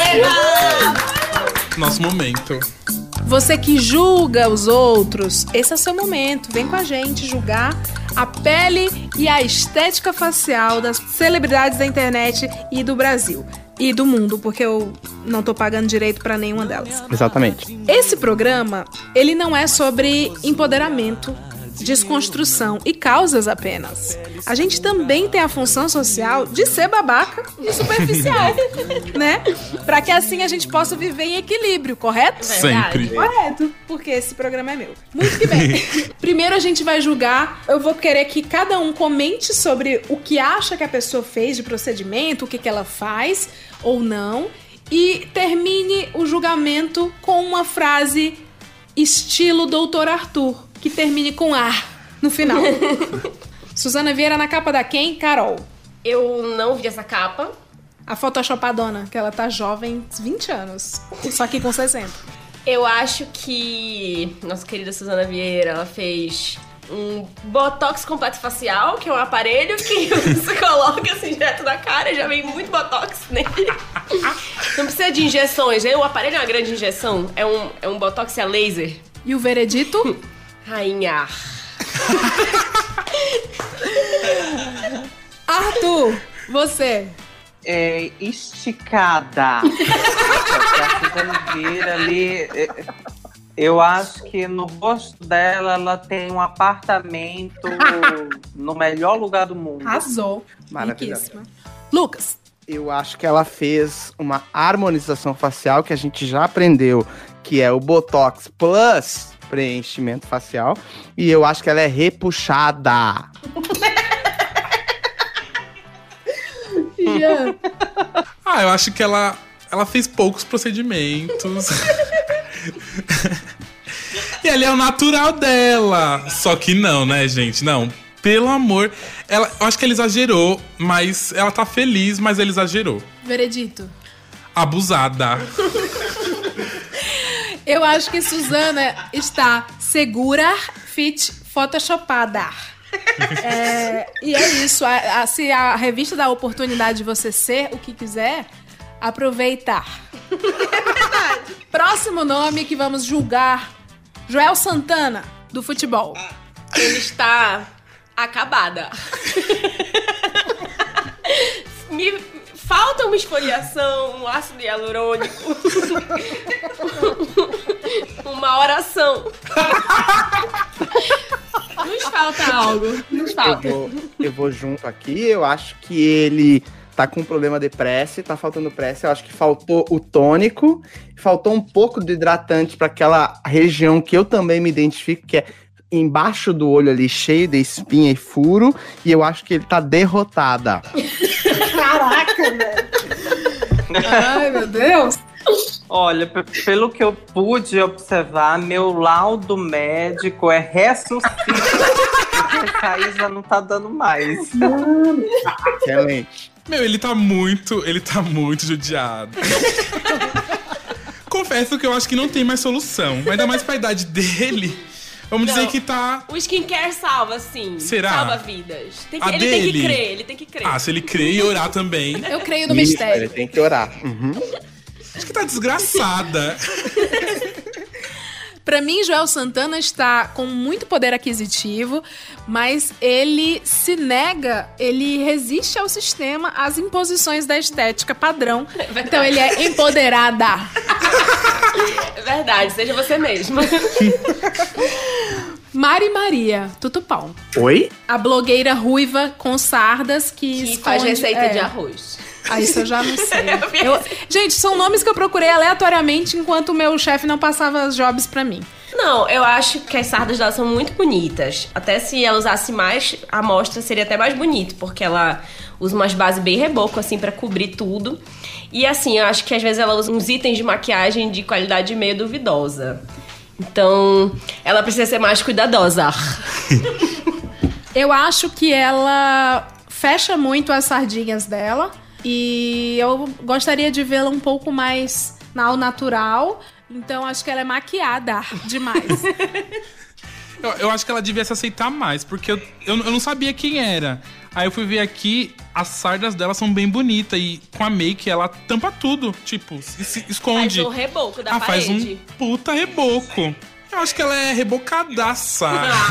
Nosso momento. Você que julga os outros, esse é o seu momento. Vem com a gente julgar a pele e a estética facial das celebridades da internet e do Brasil. E do mundo, porque eu não tô pagando direito pra nenhuma delas. Exatamente. Esse programa, ele não é sobre empoderamento, desconstrução e causas apenas. A gente também tem a função social de ser babaca e superficial, né? Pra que assim a gente possa viver em equilíbrio, correto? Sempre. Correto, porque esse programa é meu. Muito que bem. Primeiro a gente vai julgar, eu vou querer que cada um comente sobre o que acha que a pessoa fez de procedimento, o que ela faz ou não, e termine o julgamento com uma frase estilo Doutor Arthur, que termine com ar no final. Suzana Vieira na capa da quem? Carol. Eu não vi essa capa. A photoshopadona, que ela tá jovem, 20 anos, só que com 60. Eu acho que nossa querida Suzana Vieira, ela fez um botox completo facial, que é um aparelho que você coloca assim direto na cara, já vem muito botox nele. Não precisa de injeções, né? O aparelho é uma grande injeção, é um botox a laser. E o veredito? Rainha. Arthur, você. Esticada. A Suzana Vieira ali, eu acho que no rosto dela, ela tem um apartamento no melhor lugar do mundo. Arrasou. Maravilhoso. Lucas. Eu acho que ela fez uma harmonização facial que a gente já aprendeu, que é o Botox Plus preenchimento facial. E eu acho que ela é repuxada. Eu acho que ela fez poucos procedimentos. E ali é o natural dela. Só que não, né, gente? Não. Pelo amor. Eu acho que ela exagerou, mas ela tá feliz, mas ela exagerou. Veredito. Abusada. Eu acho que Suzana está segura, fit, photoshopada. E é isso. Se a revista dá a oportunidade de você ser o que quiser, aproveitar. É verdade. Próximo nome que vamos julgar: Joel Santana, do futebol. Ele está acabada. Me falta uma esfoliação, um ácido hialurônico, uma oração. Nos falta algo. Nos falta. Eu vou junto aqui. Eu acho que ele tá com um problema de prece, tá faltando prece. Eu acho que faltou o tônico, faltou um pouco de hidratante para aquela região que eu também me identifico, que é embaixo do olho ali, cheio de espinha e furo. E eu acho que ele tá derrotada. Caraca, velho. Ai, meu Deus. Olha, pelo que eu pude observar, meu laudo médico é ressuscita. Porque essa aí já não tá dando mais. Excelente. Meu, ele tá muito judiado. confesso que eu acho que não tem mais solução. Ainda mais pra idade dele. Vamos dizer que tá... O skincare salva, sim. Será? Salva vidas. Tem A ele dele? tem que crer, ele tem que crer. Ah, se ele crer e orar também. Eu creio no Isso, mistério. ele tem que orar. Acho que tá desgraçada. Pra mim, Joel Santana está com muito poder aquisitivo, mas ele se nega, ele resiste ao sistema, às imposições da estética padrão. Então ele é empoderada. É verdade, seja você mesma. Mari Maria Tutupão. Oi? A blogueira ruiva com sardas que faz receita de arroz. Ah, isso eu já não sei. Gente, são nomes que eu procurei aleatoriamente enquanto o meu chefe não passava as jobs pra mim. Não, eu acho que as sardas dela são muito bonitas. Até se ela usasse mais amostra, seria até mais bonito, porque ela usa umas bases bem reboco, assim, pra cobrir tudo. E assim, eu acho que às vezes ela usa uns itens de maquiagem de qualidade meio duvidosa. Então, ela precisa ser mais cuidadosa. Eu acho que ela fecha muito as sardinhas dela. E eu gostaria de vê-la um pouco mais ao natural. Então, acho que ela é maquiada demais. Eu acho que ela devia se aceitar mais, porque eu não sabia quem era. Aí eu fui ver aqui, as sardas dela são bem bonitas. E com a make, ela tampa tudo. Tipo, se esconde. Faz um reboco da faz parede. um puta reboco. Eu acho que ela é rebocadaça.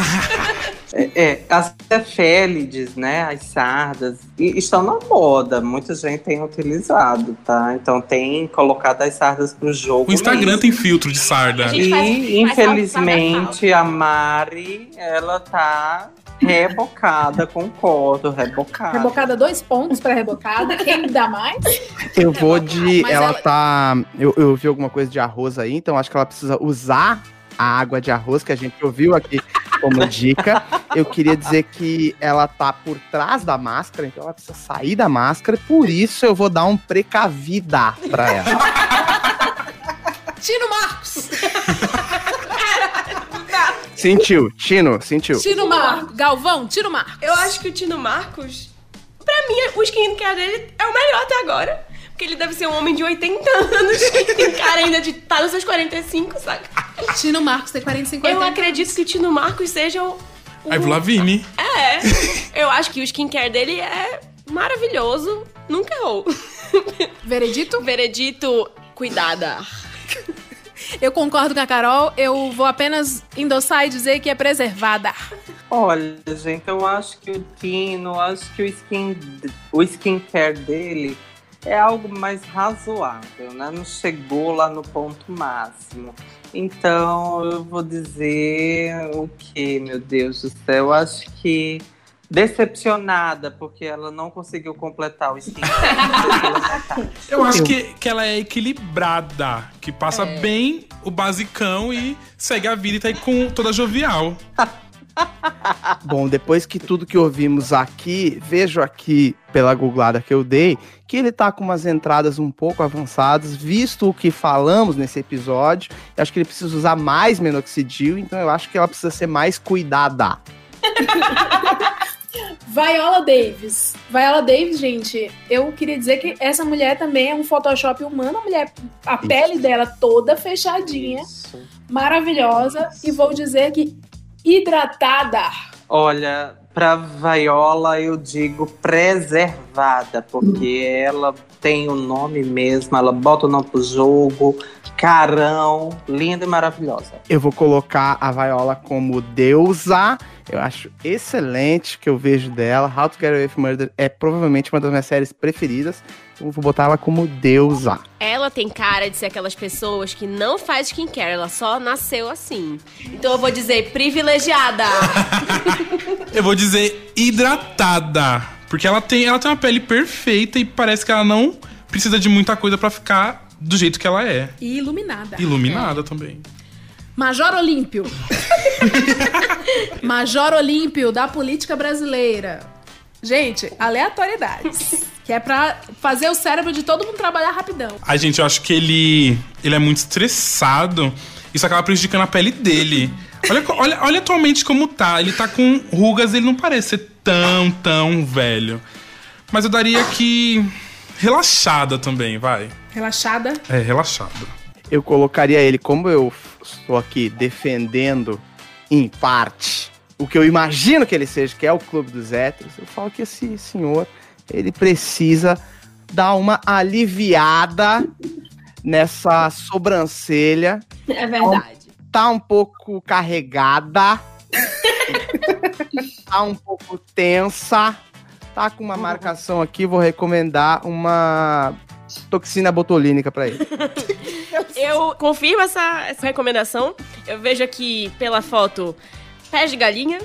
As efélides, né, as sardas, estão na moda. Muita gente tem utilizado, tá? Então tem colocado as sardas pro jogo. O Instagram mesmo. tem filtro de sarda. E, infelizmente, a Mari, ela tá rebocada, concordo, rebocada. Rebocada 2 pontos pra rebocada. Quem dá mais? Eu vou de... Mas ela tá... Eu vi alguma coisa de arroz aí, então acho que ela precisa usar a água de arroz que a gente ouviu aqui como dica. Eu queria dizer que ela tá por trás da máscara, então ela precisa sair da máscara, por isso eu vou dar um precavida pra ela. Tino Marcos! Sentiu, Tino, sentiu. Tino Marcos. Galvão, Tino Marcos. Eu acho que o Tino Marcos, pra mim, o skincare dele é o melhor até agora. Porque ele deve ser um homem de 80 anos que tem cara ainda de tá nos seus 45, saca? Tino Marcos tem 45 anos. Eu acredito que o Tino Marcos seja o... Avril Lavigne. Eu acho que o skincare dele é maravilhoso. Nunca errou. Veredito? Veredito, cuidada. Eu concordo com a Carol, eu vou apenas endossar e dizer que é preservada. Olha, gente, eu acho que o Tino, acho que o skincare dele é algo mais razoável, né? Não chegou lá no ponto máximo. Então, eu vou dizer o quê, meu Deus do céu? Eu acho que decepcionada, porque ela não conseguiu completar o skincare. Eu acho que ela é equilibrada, que passa bem o basicão e segue a vida e tá aí com toda jovial. Bom, depois que tudo que ouvimos aqui, vejo aqui pela googlada que eu dei, que ele tá com umas entradas um pouco avançadas, visto o que falamos nesse episódio. Eu acho que ele precisa usar mais minoxidil, então eu acho que ela precisa ser mais cuidada. Viola Davis. Viola Davis, gente, eu queria dizer que essa mulher também é um Photoshop humano. A pele dela toda fechadinha, maravilhosa. E vou dizer que hidratada. Olha, pra Viola eu digo preservada, porque ela tem o nome mesmo, ela bota o nome pro jogo, carão, linda e maravilhosa. Eu vou colocar a Viola como deusa. Eu acho excelente que eu vejo dela. How to Get Away with Murder é provavelmente uma das minhas séries preferidas. Então eu vou botar ela como deusa. Ela tem cara de ser aquelas pessoas que não faz skincare, ela só nasceu assim. Então eu vou dizer privilegiada. Eu vou dizer hidratada. Porque ela tem uma pele perfeita e parece que ela não precisa de muita coisa pra ficar do jeito que ela é. E iluminada. Iluminada também. Major Olímpio. Major Olímpio da política brasileira. Gente, aleatoriedades. Que é pra fazer o cérebro de todo mundo trabalhar rapidão. Ai, gente, eu acho que ele é muito estressado. Isso acaba prejudicando a pele dele. Olha atualmente como tá. Ele tá com rugas, ele não parece ser tão velho. Mas eu daria aqui relaxada também, vai. Relaxada? É, relaxada. eu colocaria ele, como eu estou aqui defendendo, em parte, o que eu imagino que ele seja, que é o Clube dos Héteros, eu falo que esse senhor, ele precisa dar uma aliviada nessa sobrancelha. É verdade. Tá um pouco carregada, tá um pouco tensa, tá com uma marcação aqui, vou recomendar uma toxina botulínica pra ele. Eu confirmo essa recomendação. Eu vejo aqui pela foto pés de galinha.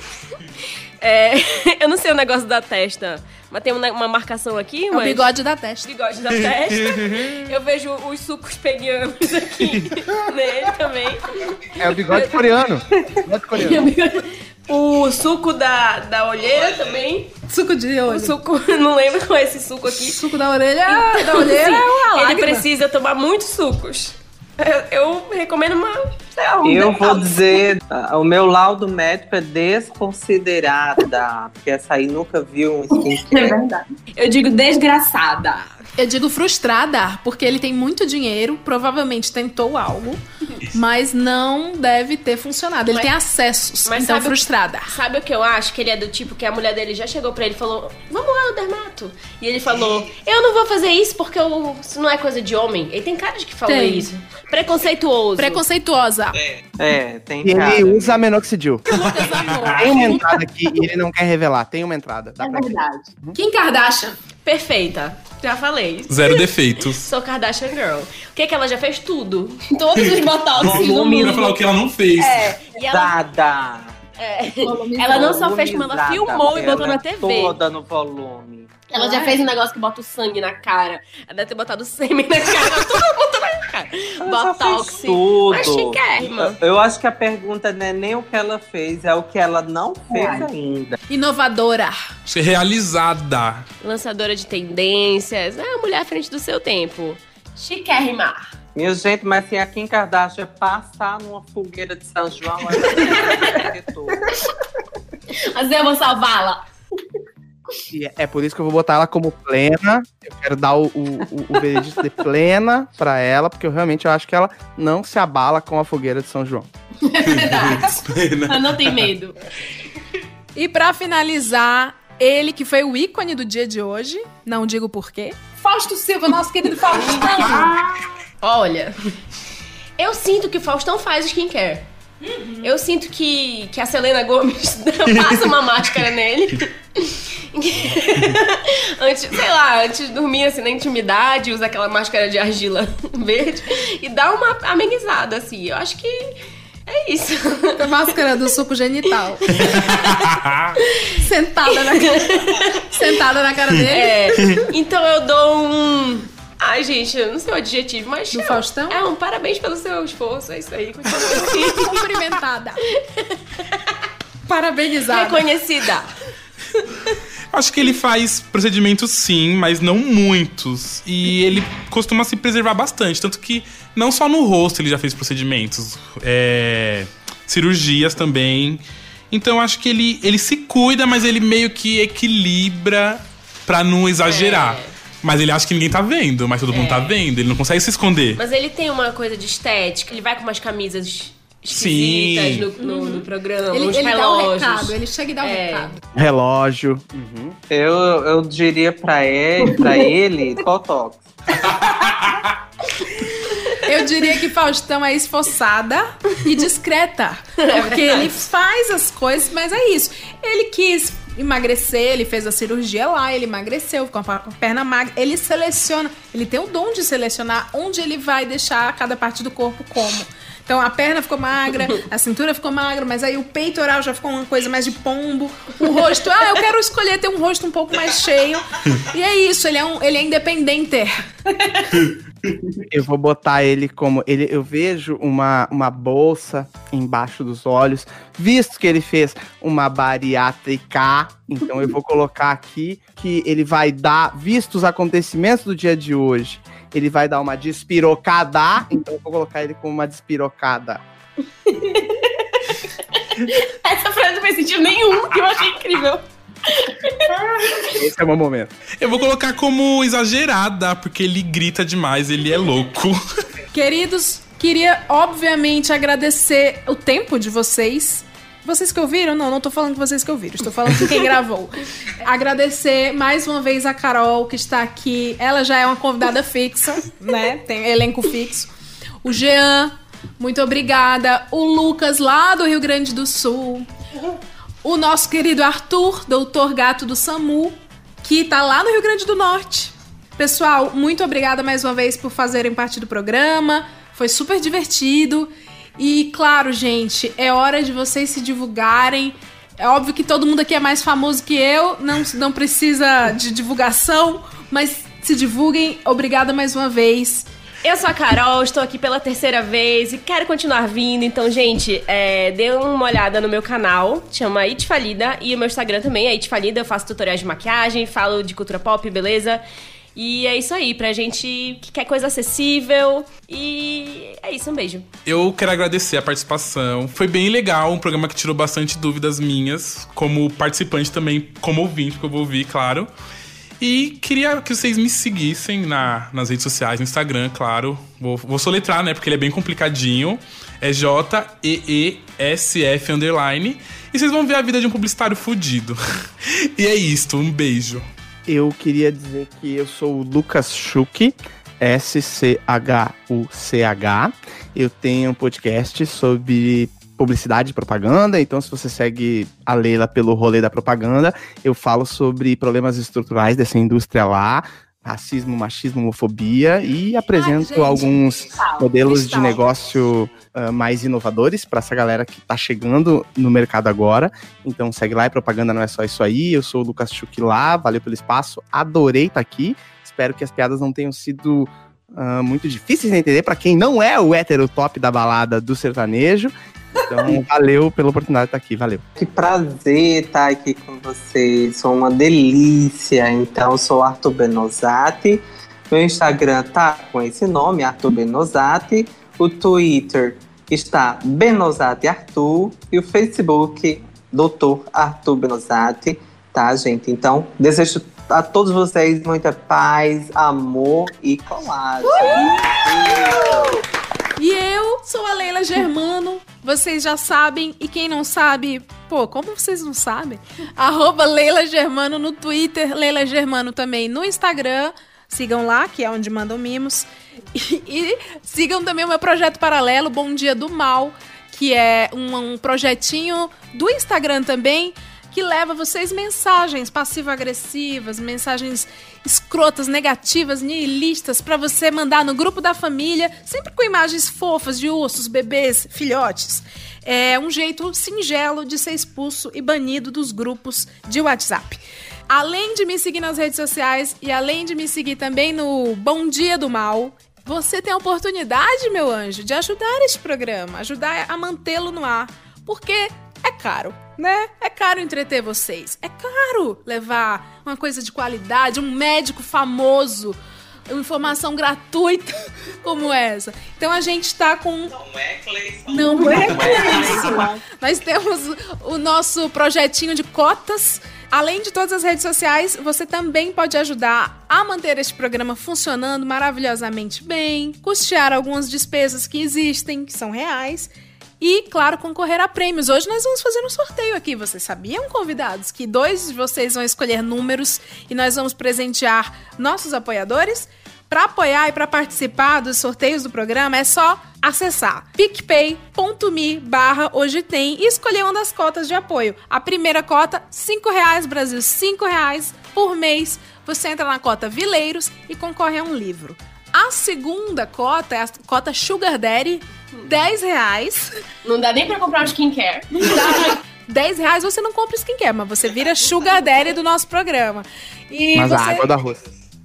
Eu não sei o negócio da testa, mas tem uma marcação aqui. É o bigode da testa. Bigode da testa. Eu vejo os sucos peguianos aqui nele também. É o bigode coreano. Bigode coreano. O suco da olheira também. Suco de olho. O suco, não lembro qual é esse suco aqui. Suco da orelha, da olheira Sim, é uma lágrima. ele precisa tomar muitos sucos. Eu recomendo Eu vou dizer, o meu laudo médico é desconsiderada, porque essa aí nunca viu um skincare. É verdade. Eu digo desgraçada. Eu digo frustrada, porque ele tem muito dinheiro, provavelmente tentou algo, mas não deve ter funcionado. Ele tem acessos, mas então sabe frustrada. Sabe o que eu acho? Que ele é do tipo que a mulher dele já chegou pra ele e falou, vamos lá, o dermato. E ele falou, eu não vou fazer isso porque isso não é coisa de homem. Ele tem cara de que falou isso. Preconceituoso. Preconceituosa. Tem E cara. ele usa minoxidil. Tem uma entrada aqui e ele não quer revelar. Tem uma entrada. É verdade. Kim Kardashian. Perfeita. Já falei. Zero defeitos. Sou Kardashian Girl. O que ela já fez? Tudo. Todos os botox. Eu ia falar o que ela não fez. E ela... Dada. Ela não só fez, como ela filmou e botou na TV. Toda no volume. Ela já fez um negócio que bota o sangue na cara. Ela deve ter botado sêmen na cara. Tudo botou na cara. Botox. Tudo. Mas chiquérrima. Eu acho que a pergunta não é nem o que ela fez, é o que ela não fez ainda. Inovadora. Ser realizada. Lançadora de tendências. É a mulher à frente do seu tempo. Chiquérrima. Minha gente, mas se a Kim Kardashian passar numa fogueira de São João, ela Mas eu vou salvá-la. E é por isso que eu vou botar ela como plena. Eu quero dar o veredito de plena pra ela, porque eu realmente acho que ela não se abala com a fogueira de São João. É verdade. Ela não tem medo. E pra finalizar, ele que foi o ícone do dia de hoje, não digo porquê, Fausto Silva, nosso querido Faustão. Olha, eu sinto que o Faustão faz skincare. Eu sinto que a Selena Gomez passa uma máscara nele. Antes de dormir assim na intimidade, usa aquela máscara de argila verde e dá uma amenizada assim. Eu acho que é isso. A máscara do suco genital. Sentada na cara dele. Então eu dou um... Ai, gente, eu não sei o adjetivo, mas... Do Faustão? Parabéns pelo seu esforço, é isso aí. Cumprimentada. Parabenizada. Reconhecida. Acho que ele faz procedimentos sim, mas não muitos. E ele costuma se preservar bastante. Tanto que não só no rosto ele já fez procedimentos. Cirurgias também. Então acho que ele se cuida, mas ele meio que equilibra pra não exagerar. Mas ele acha que ninguém tá vendo, mas todo mundo tá vendo. Ele não consegue se esconder. Mas ele tem uma coisa de estética. Ele vai com umas camisas esquisitas no programa, uns ele relógios. dá um recado, ele chega e dá um recado. Relógio. Eu diria pra ele Botox. Eu diria que Faustão é esforçada e discreta. Porque ele faz as coisas, mas é isso. Ele quis emagrecer, ele fez a cirurgia lá, ele emagreceu, ficou com a perna magra. Ele seleciona, ele tem o dom de selecionar onde ele vai deixar cada parte do corpo como. Então a perna ficou magra, a cintura ficou magra, mas aí o peitoral já ficou uma coisa mais de pombo. O rosto, eu quero escolher ter um rosto um pouco mais cheio. E é isso, ele é independente. Eu vou botar ele como... eu vejo uma bolsa embaixo dos olhos, visto que ele fez uma bariátrica, então eu vou colocar aqui que ele vai dar, visto os acontecimentos do dia de hoje, ele vai dar uma despirocada, então eu vou colocar ele como uma despirocada. Essa frase não faz sentido nenhum, que eu achei incrível. Esse é o meu momento. Eu vou colocar como exagerada, porque ele grita demais, ele é louco. Queridos, Queria, obviamente, agradecer o tempo de vocês. Vocês que ouviram? Não tô falando de vocês que ouviram. Estou falando de quem gravou. Agradecer mais uma vez a Carol, que está aqui. Ela já é uma convidada fixa, né? Tem elenco fixo. O Jean, muito obrigada. O Lucas, lá do Rio Grande do Sul. O nosso querido Arthur, doutor gato do SAMU, que tá lá no Rio Grande do Norte. Pessoal, muito obrigada mais uma vez por fazerem parte do programa. Foi super divertido. E, claro, gente, é hora de vocês se divulgarem. É óbvio que todo mundo aqui é mais famoso que eu, não precisa de divulgação, mas se divulguem. Obrigada mais uma vez. Eu sou a Carol, estou aqui pela 3ª vez e quero continuar vindo. Então, gente, dê uma olhada no meu canal, chama It Falida, e o meu Instagram também é It Falida. Eu faço tutoriais de maquiagem, falo de cultura pop, beleza? E é isso aí, pra gente que quer coisa acessível. E é isso, um beijo. Eu quero agradecer a participação. Foi bem legal, um programa que tirou bastante dúvidas minhas, como participante também, como ouvinte, porque eu vou ouvir, claro. E queria que vocês me seguissem nas redes sociais, no Instagram, claro. Vou soletrar, né, porque ele é bem complicadinho. É JEESF_. E vocês vão ver a vida de um publicitário fudido. E é isto, um beijo. Eu queria dizer que eu sou o Lucas Schuch, SCHUCH. Eu tenho um podcast sobre publicidade e propaganda, então se você segue a Leila pelo rolê da propaganda, eu falo sobre problemas estruturais dessa indústria lá, racismo, machismo, homofobia, e apresento alguns modelos de negócio mais inovadores para essa galera que tá chegando no mercado agora. Então segue lá, e propaganda não é só isso aí. Eu sou o Lucas Schuch lá, valeu pelo espaço, adorei estar aqui. Espero que as piadas não tenham sido muito difíceis de entender para quem não é o hétero top da balada do sertanejo. Então, valeu pela oportunidade de estar aqui, valeu. Que prazer estar aqui com vocês, sou uma delícia. Então, sou Arthur Benozati, meu Instagram tá com esse nome, Arthur Benozati, o Twitter está Benozati Arthur e o Facebook, Dr. Arthur Benozati, tá, gente? Então, desejo a todos vocês muita paz, amor e colagem. E eu sou a Leila Germano, vocês já sabem, e quem não sabe, como vocês não sabem? @Leila Germano no Twitter, Leila Germano também no Instagram, sigam lá, que é onde mandam mimos, e sigam também o meu projeto paralelo, Bom Dia do Mal, que é um projetinho do Instagram também, que leva vocês mensagens passivo-agressivas, mensagens escrotas, negativas, nihilistas, pra você mandar no grupo da família, sempre com imagens fofas de ursos, bebês, filhotes. É um jeito singelo de ser expulso e banido dos grupos de WhatsApp. Além de me seguir nas redes sociais e além de me seguir também no Bom Dia do Mal, você tem a oportunidade, meu anjo, de ajudar este programa, ajudar a mantê-lo no ar, porque é caro, né? É caro entreter vocês. É caro levar uma coisa de qualidade, um médico famoso, uma informação gratuita como essa. Então a gente tá com... Não é Cleison. Nós temos o nosso projetinho de cotas. Além de todas as redes sociais, você também pode ajudar a manter este programa funcionando maravilhosamente bem, custear algumas despesas que existem, que são reais, e, claro, concorrer a prêmios. Hoje nós vamos fazer um sorteio aqui. Vocês sabiam, convidados, que 2 de vocês vão escolher números e nós vamos presentear nossos apoiadores? Para apoiar e para participar dos sorteios do programa, é só acessar picpay.me/hojetem e escolher uma das cotas de apoio. A primeira cota, R$5, Brasil, R$5 por mês. Você entra na cota Vileiros e concorre a um livro. A segunda cota é a cota Sugar Daddy, R$10. Não dá nem pra comprar um skincare. Não dá. R$10 você não compra skincare, mas você vira Sugar Daddy do nosso programa. E mas você... a água do arroz.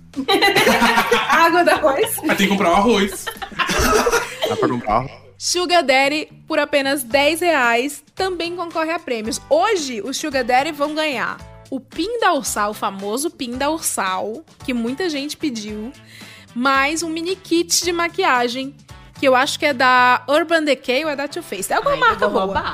Água do arroz? Mas tem que comprar o arroz. Dá pra comprar o arroz. Sugar Daddy, por apenas R$10, também concorre a prêmios. Hoje, os Sugar Daddy vão ganhar o pin da Ursal, o famoso pin da Ursal, que muita gente pediu, mais um mini kit de maquiagem, que eu acho que é da Urban Decay ou é da Too Faced. É alguma marca boa.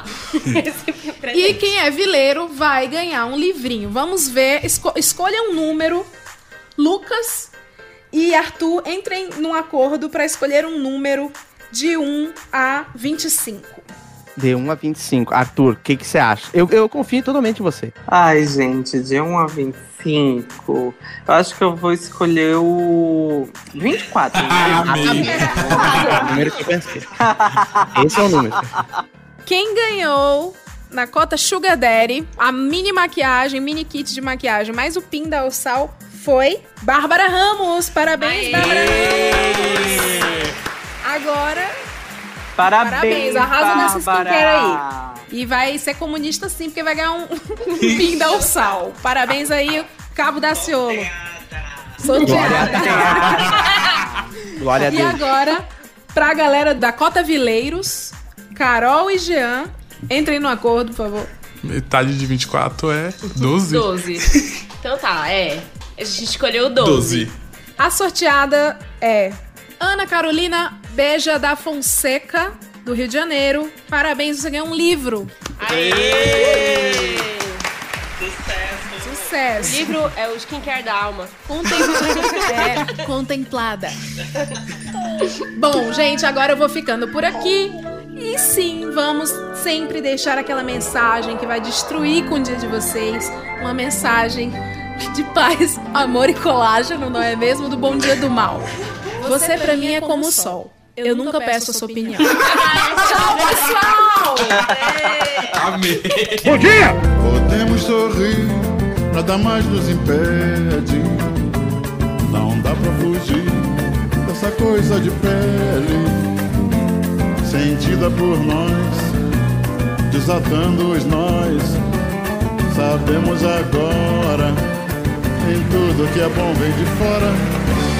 E quem é vileiro vai ganhar um livrinho. Vamos ver, escolha um número. Lucas e Arthur, entrem num acordo para escolher um número de 1 a 25. De 1 a 25. Arthur, o que você acha? Eu confio totalmente em você. Ai, gente, de 1 a 25, eu acho que eu vou escolher o 24. É o número que eu pensei. Esse é o número. Quem ganhou na cota Sugar Daddy a mini maquiagem, mini kit de maquiagem, mais o pin da Ursal foi Bárbara Ramos. Parabéns, Bárbara Ramos! Agora... Parabéns, arrasa nessa skincare aí. E vai ser comunista sim, porque vai ganhar um pin da Ursal. Parabéns aí, Cabo Daciolo. Sorteada. Glória a Deus. E agora, pra galera da Cota Vileiros, Carol e Jean, entrem no acordo, por favor. Metade de 24 é 12. 12. Então tá, a gente escolheu o 12. A sorteada é Ana Carolina Beja da Fonseca, do Rio de Janeiro. Parabéns, você ganhou um livro. Aê! Sucesso. O livro é o Skincare da Alma. Contemplada. Bom, gente, agora eu vou ficando por aqui. E sim, vamos sempre deixar aquela mensagem que vai destruir com o dia de vocês. Uma mensagem de paz, amor e colágeno, não é mesmo? Do bom dia do mal. Você pra mim é como o sol. Eu nunca peço a sua opinião. Tchau, pessoal! Amém. Bom dia! Podemos sorrir, nada mais nos impede. Não dá pra fugir dessa coisa de pele, sentida por nós, desatando os nós. Sabemos agora, em tudo que é bom vem de fora.